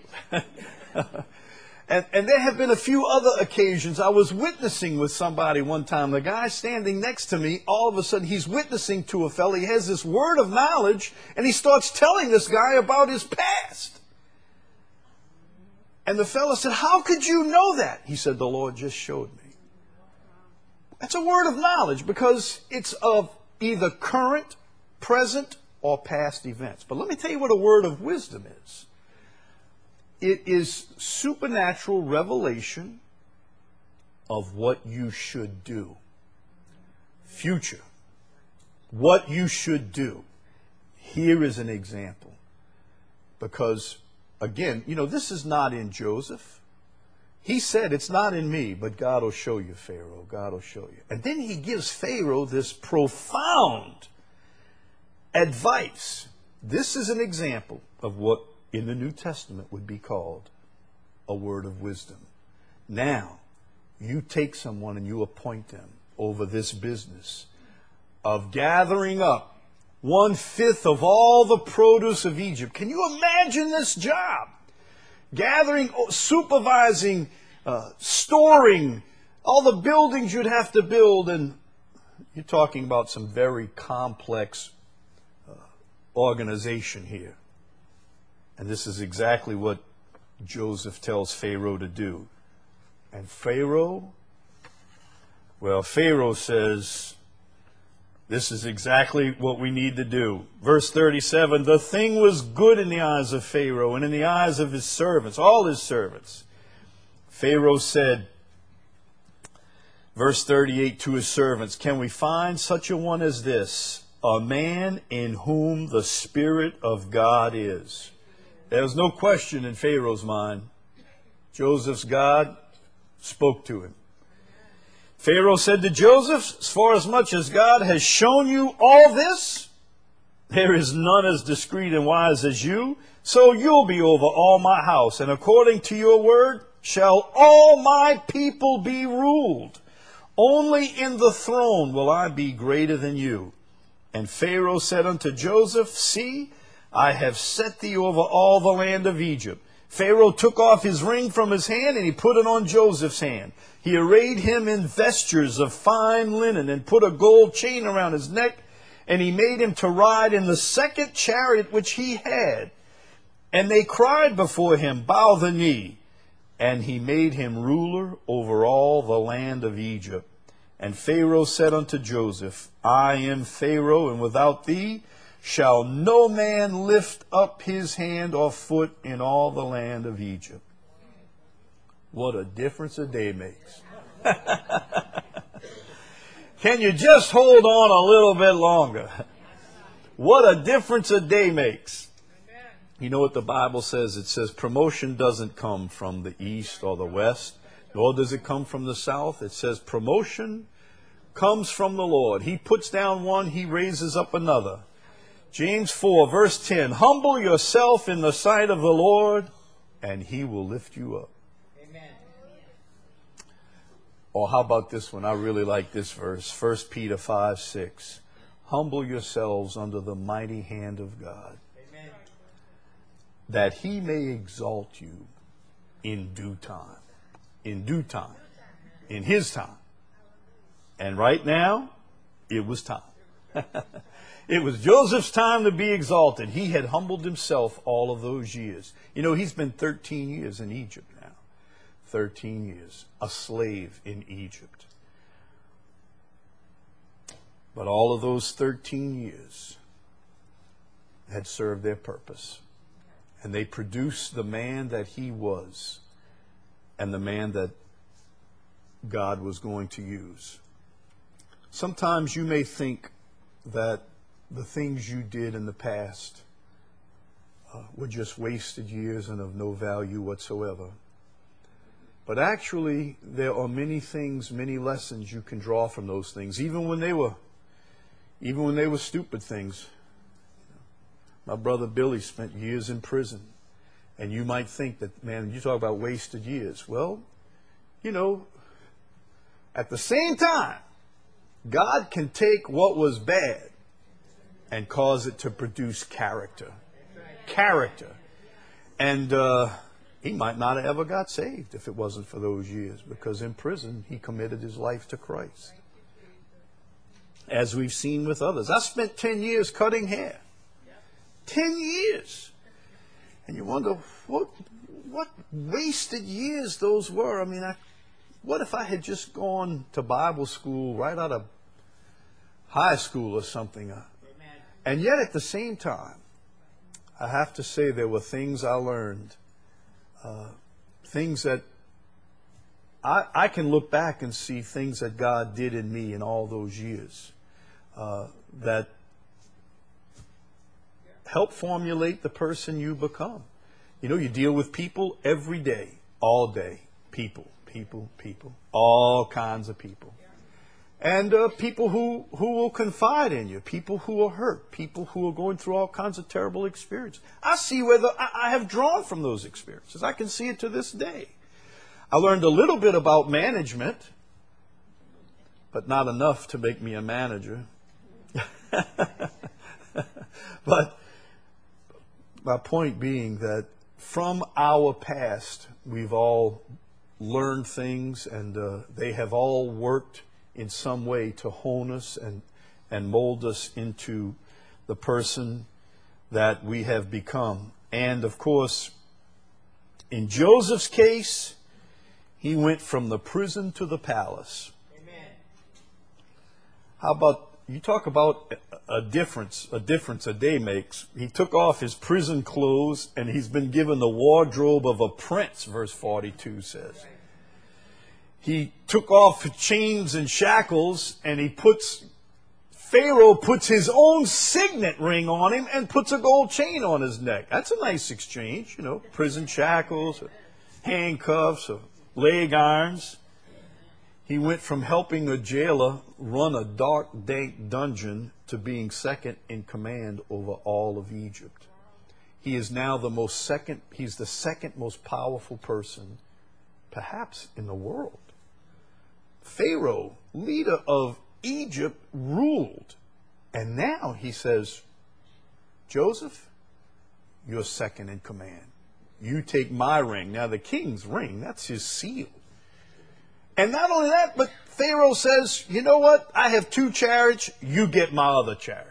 And there have been a few other occasions. I was witnessing with somebody one time. The guy standing next to me, all of a sudden, he's witnessing to a fellow. He has this word of knowledge, and he starts telling this guy about his past. And the fellow said, how could you know that? He said, the Lord just showed me. That's a word of knowledge because it's of either current, present, or past events. But let me tell you what a word of wisdom is. It is supernatural revelation of what you should do. Future. What you should do. Here is an example. Because, again, this is not in Joseph. He said, it's not in me, but God will show you, Pharaoh. God will show you. And then he gives Pharaoh this profound advice. This is an example of what in the New Testament would be called a word of wisdom. Now, you take someone and you appoint them over this business of gathering up 1/5 of all the produce of Egypt. Can you imagine this job? Gathering, supervising, storing, all the buildings you'd have to build. And you're talking about some very complex organization here. And this is exactly what Joseph tells Pharaoh to do. And Pharaoh says, this is exactly what we need to do. Verse 37, the thing was good in the eyes of Pharaoh and in the eyes of his servants, all his servants. Pharaoh said, verse 38, to his servants, can we find such a one as this, a man in whom the Spirit of God is? There was no question in Pharaoh's mind. Joseph's God spoke to him. Pharaoh said to Joseph, as far as much as God has shown you all this, there is none as discreet and wise as you, so you'll be over all my house, and according to your word shall all my people be ruled. Only in the throne will I be greater than you. And Pharaoh said unto Joseph, see, I have set thee over all the land of Egypt. Pharaoh took off his ring from his hand, and he put it on Joseph's hand. He arrayed him in vestures of fine linen, and put a gold chain around his neck, and he made him to ride in the second chariot which he had. And they cried before him, bow the knee. And he made him ruler over all the land of Egypt. And Pharaoh said unto Joseph, I am Pharaoh, and without thee shall no man lift up his hand or foot in all the land of Egypt. What a difference a day makes. Can you just hold on a little bit longer? What a difference a day makes. You know what the Bible says? It says promotion doesn't come from the east or the west, nor does it come from the south. It says promotion comes from the Lord. He puts down one, he raises up another. James 4, verse 10, humble yourself in the sight of the Lord, and he will lift you up. Amen. Or how about this one? I really like this verse. 1 Peter 5, 6. Humble yourselves under the mighty hand of God, amen, that he may exalt you in due time. In due time. In his time. And right now, it was time. It was Joseph's time to be exalted. He had humbled himself all of those years. He's been 13 years in Egypt now. 13 years. A slave in Egypt. But all of those 13 years had served their purpose. And they produced the man that he was and the man that God was going to use. Sometimes you may think that the things you did in the past were just wasted years and of no value whatsoever. But actually, there are many things, many lessons you can draw from those things, even when they were even when they were stupid things. My brother Billy spent years in prison. And you might think that, man, you talk about wasted years. Well, you know, at the same time, God can take what was bad and cause it to produce character. Character. And he might not have ever got saved if it wasn't for those years, because in prison he committed his life to Christ. As we've seen with others. I spent 10 years cutting hair. 10 years. And you wonder what wasted years those were. I mean, what if I had just gone to Bible school right out of high school or something? And yet at the same time, I have to say there were things I learned, things that I can look back and see things that God did in me in all those years that help formulate the person you become. You know, you deal with people every day, all day. People, all kinds of people. And people who will confide in you, people who are hurt, people who are going through all kinds of terrible experiences. I see whether I have drawn from those experiences. I can see it to this day. I learned a little bit about management, but not enough to make me a manager. But my point being that from our past, we've all learned things, and they have all worked in some way to hone us and mold us into the person that we have become. And of course, in Joseph's case, he went from the prison to the palace. Amen. How about, you talk about a difference a day makes. He took off his prison clothes and he's been given the wardrobe of a prince, verse 42 says. He took off chains and shackles, and Pharaoh puts his own signet ring on him and puts a gold chain on his neck. That's a nice exchange, you know, prison shackles, handcuffs, leg irons. He went from helping a jailer run a dark, dank dungeon to being second in command over all of Egypt. He is now he's the second most powerful person, perhaps, in the world. Pharaoh, leader of Egypt, ruled. And now he says, Joseph, you're second in command. You take my ring. Now the king's ring, that's his seal. And not only that, but Pharaoh says, you know what? I have 2 chariots. You get my other chariot.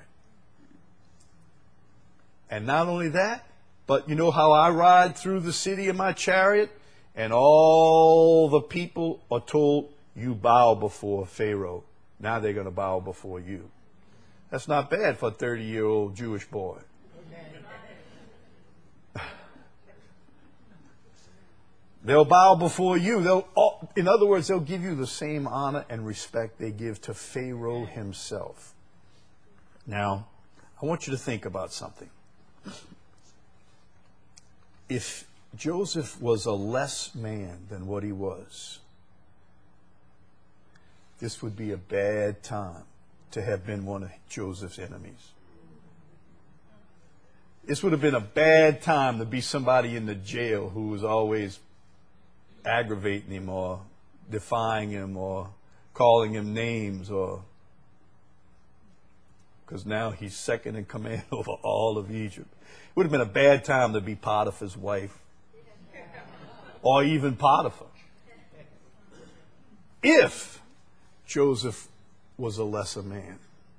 And not only that, but you know how I ride through the city in my chariot? And all the people are told, you bow before Pharaoh. Now they're going to bow before you. That's not bad for a 30-year-old Jewish boy. They'll bow before you. In other words, they'll give you the same honor and respect they give to Pharaoh himself. Now, I want you to think about something. If Joseph was a less man than what he was, this would be a bad time to have been one of Joseph's enemies. This would have been a bad time to be somebody in the jail who was always aggravating him or defying him or calling him names, or because now he's second in command over all of Egypt. It would have been a bad time to be Potiphar's wife or even Potiphar if Joseph was a lesser man.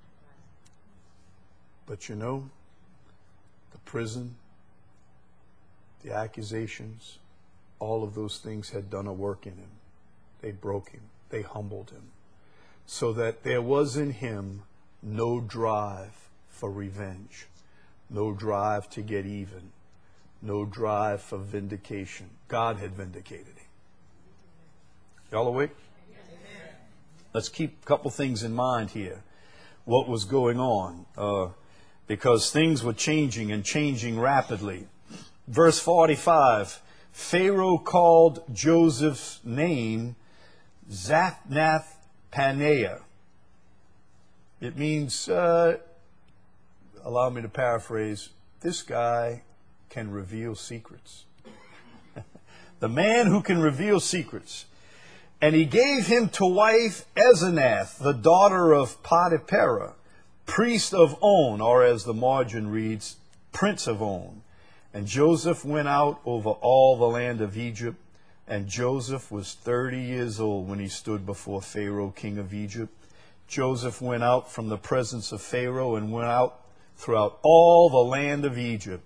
But you know, the prison, the accusations, all of those things had done a work in him. They broke him. They humbled him. So that there was in him no drive for revenge, no drive to get even, no drive for vindication. God had vindicated him. Y'all awake? Let's keep a couple things in mind here. What was going on? Because things were changing and changing rapidly. Verse 45, Pharaoh called Joseph's name Zaphnath-Paneah, It means, allow me to paraphrase, this guy can reveal secrets. The man who can reveal secrets. And he gave him to wife Asenath, the daughter of Potiphera, priest of On, or as the margin reads, prince of On. And Joseph went out over all the land of Egypt, and Joseph was 30 years old when he stood before Pharaoh, king of Egypt. Joseph went out from the presence of Pharaoh and went out throughout all the land of Egypt.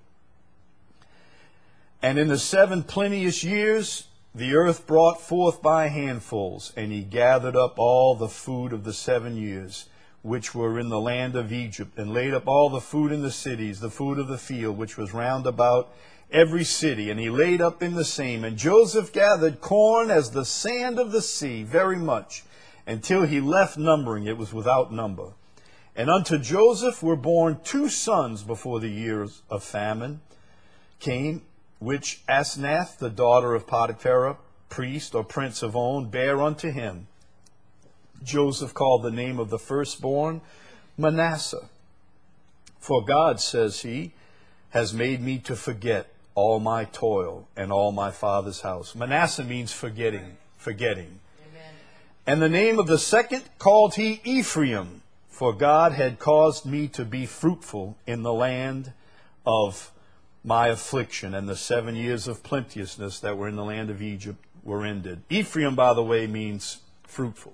And in the 7 plenteous years, the earth brought forth by handfuls, and he gathered up all the food of the 7 years, which were in the land of Egypt, and laid up all the food in the cities, the food of the field, which was round about every city, and he laid up in the same. And Joseph gathered corn as the sand of the sea, very much, until he left numbering, it was without number. And unto Joseph were born 2 sons before the years of famine came, which Asenath, the daughter of Potiphera, priest or prince of On, bare unto him. Joseph called the name of the firstborn Manasseh. For God, says he, has made me to forget all my toil and all my father's house. Manasseh means forgetting. Amen. And the name of the second called he Ephraim, for God had caused me to be fruitful in the land of my affliction, and the 7 years of plenteousness that were in the land of Egypt were ended. Ephraim, by the way, means fruitful.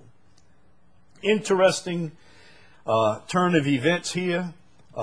Interesting turn of events here.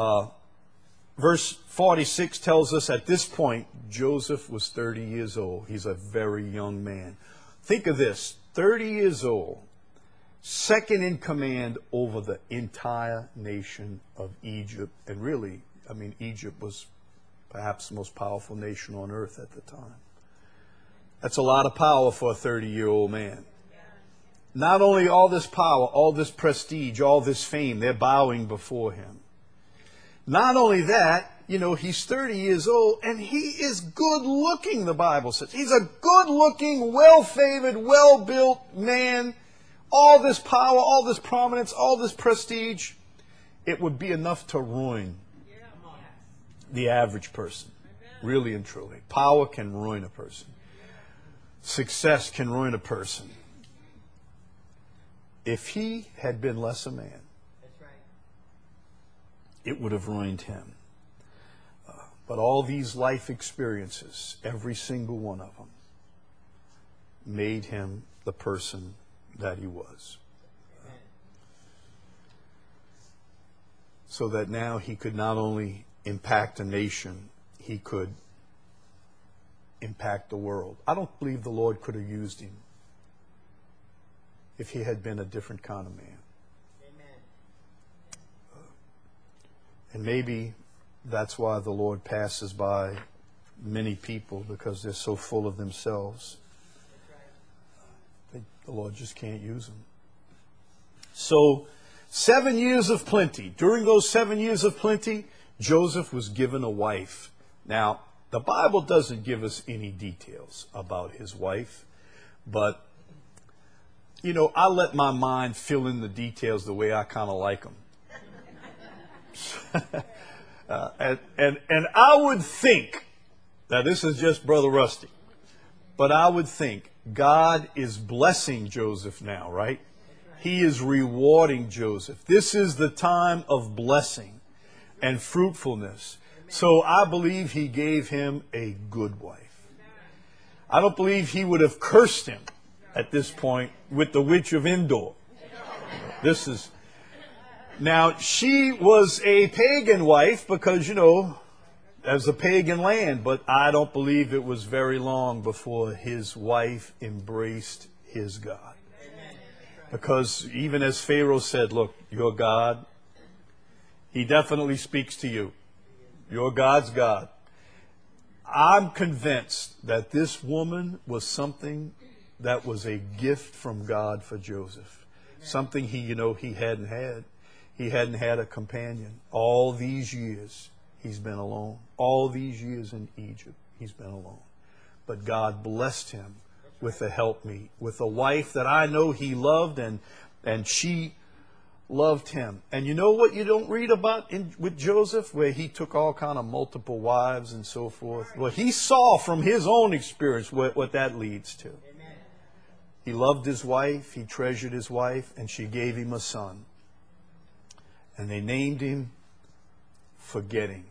Verse 46 tells us at this point, Joseph was 30 years old. He's a very young man. Think of this, 30 years old, second in command over the entire nation of Egypt. And really, Egypt was perhaps the most powerful nation on earth at the time. That's a lot of power for a 30-year-old man. Not only all this power, all this prestige, all this fame, they're bowing before him. Not only that, he's 30 years old and he is good looking, the Bible says. He's a good looking, well-favored, well-built man. All this power, all this prominence, all this prestige, it would be enough to ruin the average person, really and truly. Power can ruin a person. Success can ruin a person. If he had been less a man, it would have ruined him. But all these life experiences, every single one of them, made him the person that he was. So that now he could not only impact a nation, he could impact the world. I don't believe the Lord could have used him if he had been a different kind of man. Amen. And maybe that's why the Lord passes by many people, because they're so full of themselves. The Lord just can't use them. So, 7 years of plenty. During those 7 years of plenty, Joseph was given a wife. Now, the Bible doesn't give us any details about his wife, but, I let my mind fill in the details the way I kind of like them. And I would think, now this is just Brother Rusty, but I would think God is blessing Joseph now, right? He is rewarding Joseph. This is the time of blessing and fruitfulness. So I believe he gave him a good wife. I don't believe he would have cursed him at this point with the witch of Endor. Now, she was a pagan wife because, as a pagan land, but I don't believe it was very long before his wife embraced his God. Because even as Pharaoh said, look, your God, he definitely speaks to you. Your God's God. I'm convinced that this woman was something that was a gift from God for Joseph. Something he hadn't had. He hadn't had a companion. All these years, he's been alone. All these years in Egypt, he's been alone. But God blessed him with a helpmeet, with a wife that I know he loved, and she loved him. And you know what you don't read about with Joseph, where he took all kind of multiple wives and so forth? Well, he saw from his own experience what that leads to. He loved his wife, he treasured his wife, and she gave him a son. And they named him Forgetting.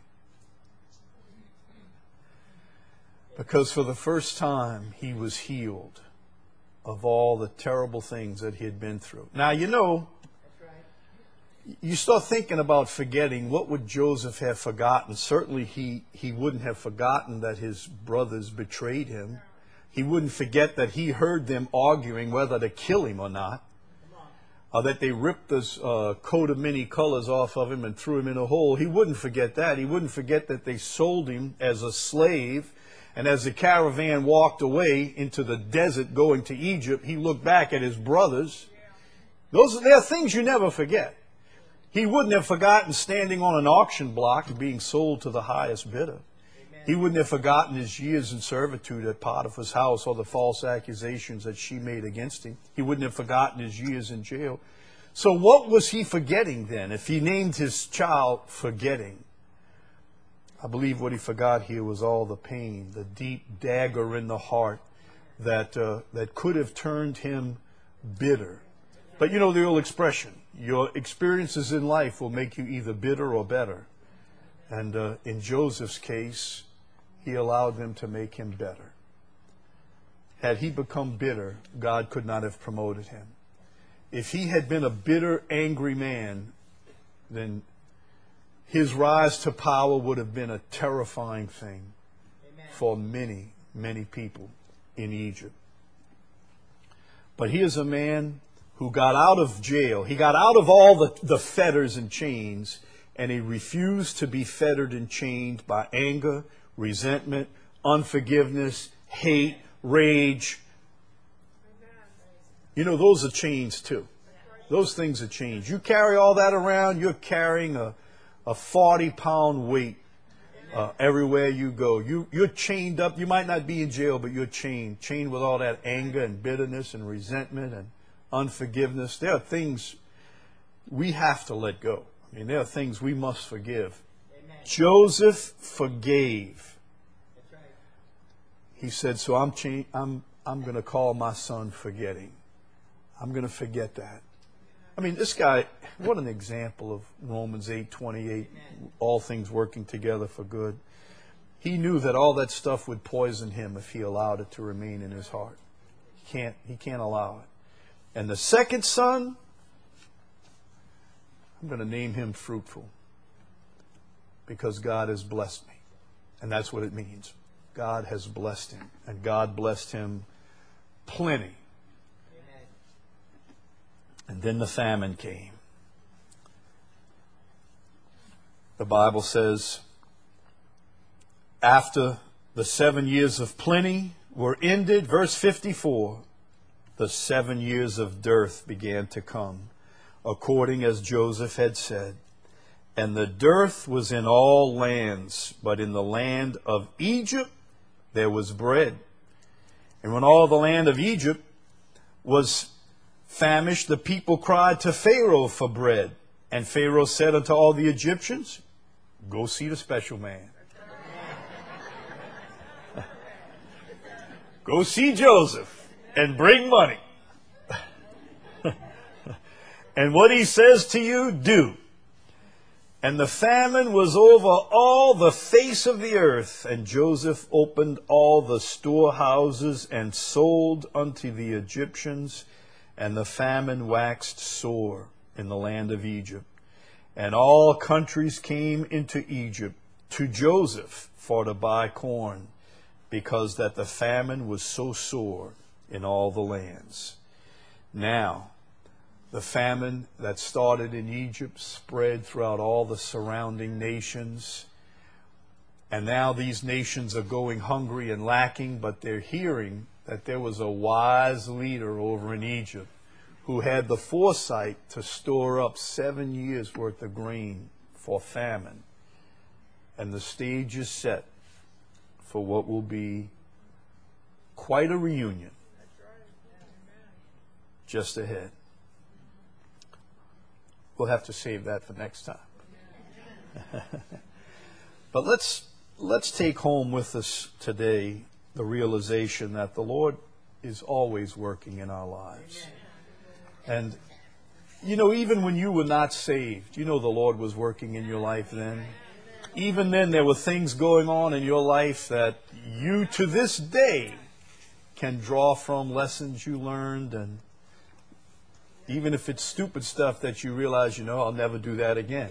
Because for the first time, he was healed of all the terrible things that he had been through. Now, you know, you start thinking about forgetting. What would Joseph have forgotten? Certainly he wouldn't have forgotten that his brothers betrayed him. He wouldn't forget that he heard them arguing whether to kill him or not. That they ripped this coat of many colors off of him and threw him in a hole. He wouldn't forget that. He wouldn't forget that they sold him as a slave. And as the caravan walked away into the desert going to Egypt, he looked back at his brothers. There are things you never forget. He wouldn't have forgotten standing on an auction block and being sold to the highest bidder. He wouldn't have forgotten his years in servitude at Potiphar's house or the false accusations that she made against him. He wouldn't have forgotten his years in jail. So what was he forgetting then if he named his child Forgetting? I believe what he forgot here was all the pain, the deep dagger in the heart that could have turned him bitter. But you know the old expression, your experiences in life will make you either bitter or better. And in Joseph's case, he allowed them to make him better. Had he become bitter, God could not have promoted him. If he had been a bitter, angry man, then his rise to power would have been a terrifying thing for many, many people in Egypt. But here's a man who got out of jail. He got out of all the fetters and chains, and he refused to be fettered and chained by anger, resentment, unforgiveness, hate, rage. You know, those are chains too. Those things are chains. You carry all that around, you're carrying a 40-pound weight everywhere you go. You're chained up. You might not be in jail, but you're chained with all that anger and bitterness and resentment and unforgiveness. There are things we have to let go. I mean, there are things we must forgive. Amen. Joseph forgave. That's right. He said, so I'm going to call my son Forgetting. I'm going to forget that. I mean, this guy, what an example of Romans 8:28, all things working together for good. He knew that all that stuff would poison him if he allowed it to remain in his heart. He can't allow it. And the second son, I'm going to name him Fruitful, because God has blessed me. And that's what it means. God has blessed him. And God blessed him plenty. And then the famine came. The Bible says, after the 7 years of plenty were ended, verse 54, the 7 years of dearth began to come, according as Joseph had said. And the dearth was in all lands, but in the land of Egypt there was bread. And when all the land of Egypt was famished, the people cried to Pharaoh for bread. And Pharaoh said unto all the Egyptians, go see the special man. Go see Joseph and bring money. And what he says to you, do. And the famine was over all the face of the earth. And Joseph opened all the storehouses and sold unto the Egyptians. And the famine waxed sore in the land of Egypt. And all countries came into Egypt to Joseph for to buy corn, because that the famine was so sore in all the lands. Now, the famine that started in Egypt spread throughout all the surrounding nations. And now these nations are going hungry and lacking, but they're hearing that there was a wise leader over in Egypt who had the foresight to store up 7 years' worth of grain for famine. And the stage is set for what will be quite a reunion just ahead. We'll have to save that for next time. But let's take home with us today the realization that the Lord is always working in our lives. And, even when you were not saved, the Lord was working in your life then. Even then, there were things going on in your life that you, to this day, can draw from lessons you learned. And even if it's stupid stuff that you realize, I'll never do that again.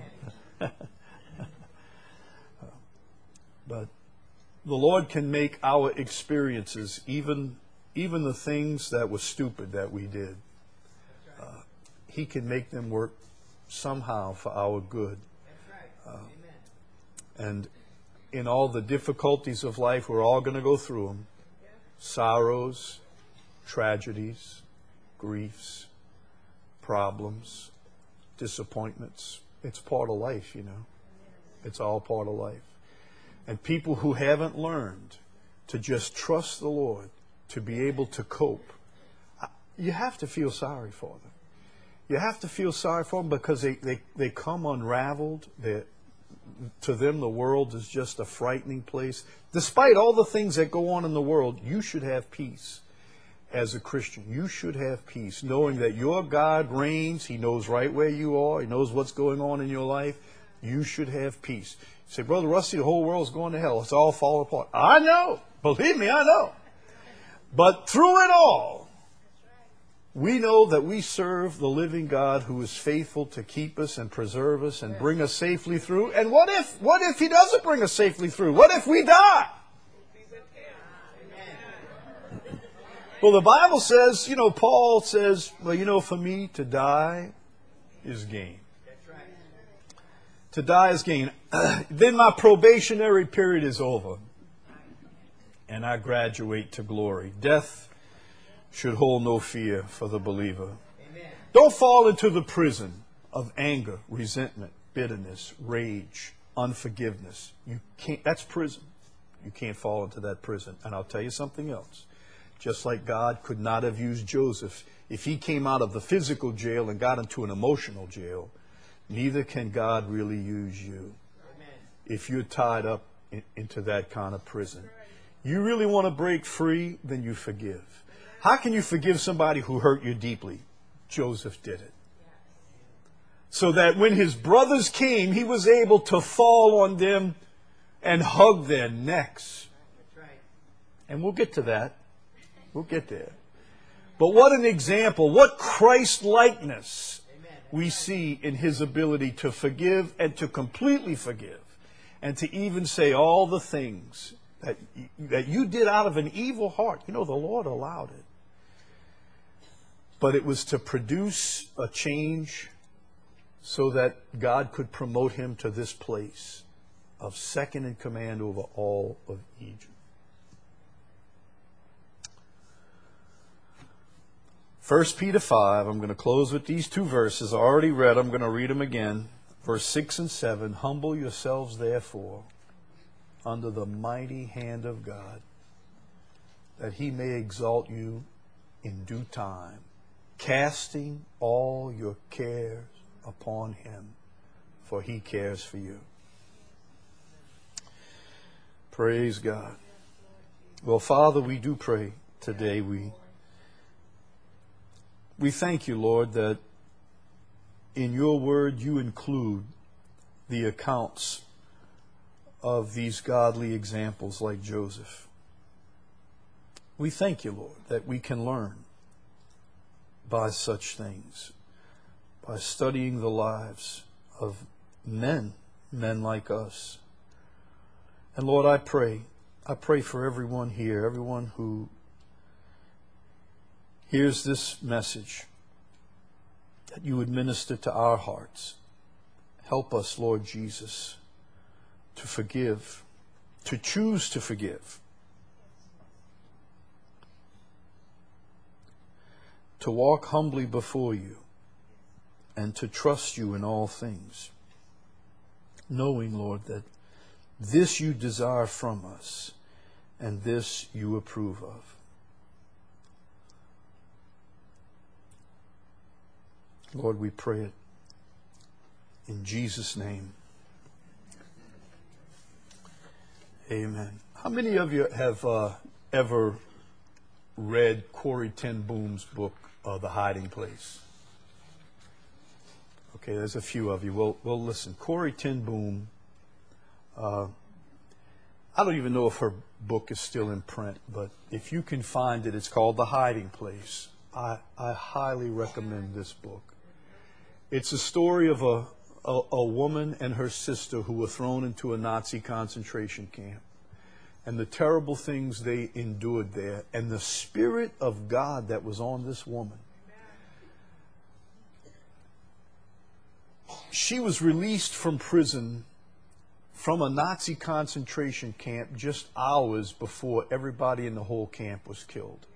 But the Lord can make our experiences, even the things that were stupid that we did, He can make them work somehow for our good. And in all the difficulties of life, we're all going to go through them. Sorrows, tragedies, griefs, problems, disappointments. It's part of life, It's all part of life. And people who haven't learned to just trust the Lord, to be able to cope, you have to feel sorry for them. You have to feel sorry for them because they come unraveled. To them, the world is just a frightening place. Despite all the things that go on in the world, you should have peace as a Christian. You should have peace, knowing that your God reigns. He knows right where you are. He knows what's going on in your life. You should have peace. You say, Brother Rusty, the whole world's going to hell. It's all falling apart. I know. Believe me, I know. But through it all, we know that we serve the living God who is faithful to keep us and preserve us and bring us safely through. And what if He doesn't bring us safely through? What if we die? Well, the Bible says, Paul says, for me to die is gain. To die is gain. Then my probationary period is over, and I graduate to glory. Death should hold no fear for the believer. Amen. Don't fall into the prison of anger, resentment, bitterness, rage, unforgiveness. You can't. That's prison. You can't fall into that prison. And I'll tell you something else. Just like God could not have used Joseph if he came out of the physical jail and got into an emotional jail, neither can God really use you. Amen. If you're tied up into that kind of prison. You really want to break free, then you forgive. How can you forgive somebody who hurt you deeply? Joseph did it. So that when his brothers came, he was able to fall on them and hug their necks. And we'll get to that. We'll get there. But what an example, what Christ-likeness we see in his ability to forgive and to completely forgive. And to even say all the things that you did out of an evil heart. The Lord allowed it. But it was to produce a change so that God could promote him to this place of second in command over all of Egypt. 1 Peter 5, I'm going to close with these two verses. I already read, I'm going to read them again. Verse 6 and 7, humble yourselves therefore under the mighty hand of God, that He may exalt you in due time, casting all your cares upon Him, for He cares for you. Praise God. Well, Father, we do pray today. We thank you, Lord, that in your word you include the accounts of these godly examples like Joseph. We thank you, Lord, that we can learn by such things, by studying the lives of men like us. And Lord, I pray for everyone here, everyone who hears this message, that you would minister to our hearts. Help us, Lord Jesus, to forgive, to choose to forgive, to walk humbly before you, and to trust you in all things, knowing, Lord, that this you desire from us, and this you approve of. Lord, we pray it In Jesus' name. Amen. How many of you have ever read Corrie ten Boom's book, The Hiding Place? Okay, there's a few of you. Well, listen. Corrie ten Boom, I don't even know if her book is still in print, but if you can find it, it's called The Hiding Place. I highly recommend this book. It's a story of a woman and her sister who were thrown into a Nazi concentration camp, and the terrible things they endured there, and the Spirit of God that was on this woman. She was released from prison, from a Nazi concentration camp, just hours before everybody in the whole camp was killed.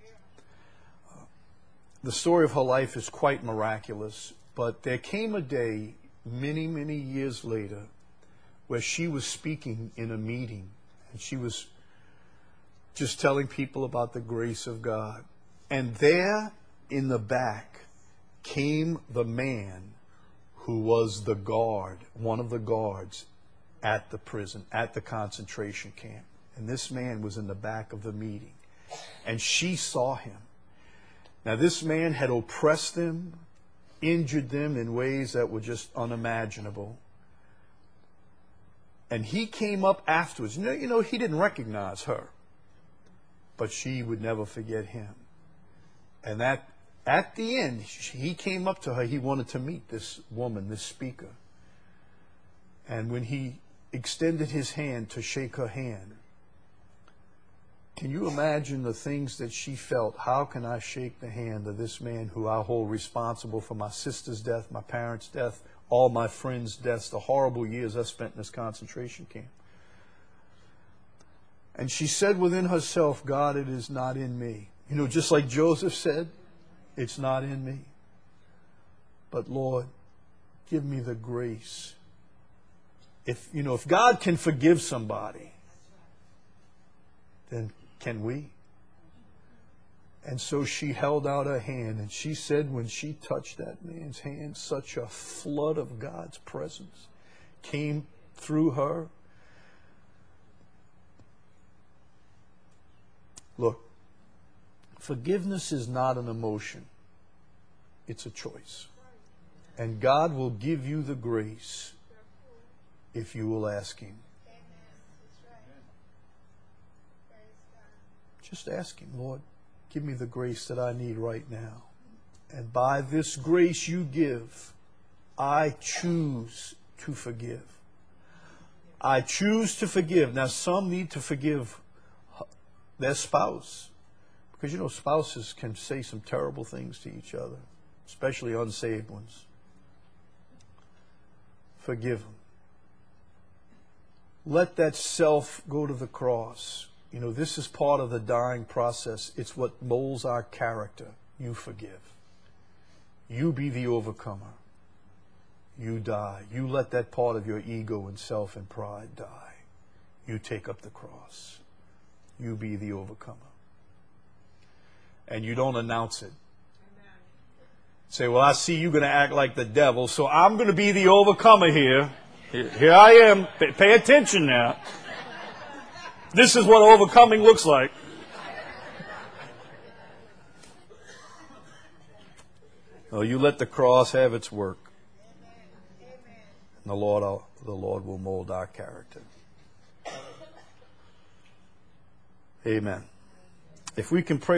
The story of her life is quite miraculous, but there came a day many, many years later where she was speaking in a meeting, and she was just telling people about the grace of God. And there in the back came the man who was the guard, one of the guards at the prison, at the concentration camp. And this man was in the back of the meeting. And she saw him. Now, this man had oppressed them, injured them in ways that were just unimaginable. And he came up afterwards. You know, he didn't recognize her, but she would never forget him. And that, at the end, he came up to her. He wanted to meet this woman, this speaker. And when he extended his hand to shake her hand, can you imagine the things that she felt? How can I shake the hand of this man who I hold responsible for my sister's death, my parents' death, all my friends' deaths, the horrible years I spent in this concentration camp? And she said within herself, God, it is not in me. You know, just like Joseph said, it's not in me. But Lord, give me the grace. If God can forgive somebody, then can we? And so she held out her hand, and she said when she touched that man's hand, such a flood of God's presence came through her. Look, forgiveness is not an emotion. It's a choice. And God will give you the grace if you will ask Him. Just ask Him, Lord, give me the grace that I need right now. And by this grace you give, I choose to forgive. I choose to forgive. Now, some need to forgive their spouse, because, spouses can say some terrible things to each other, especially unsaved ones. Forgive them. Let that self go to the cross. This is part of the dying process. It's what molds our character. You forgive. You be the overcomer. You die. You let that part of your ego and self and pride die. You take up the cross. You be the overcomer. And you don't announce it. Say, well, I see you're going to act like the devil, so I'm going to be the overcomer here. Here I am. Pay attention now. This is what overcoming looks like. Oh, you let the cross have its work. And the Lord will mold our character. Amen. If we can pray.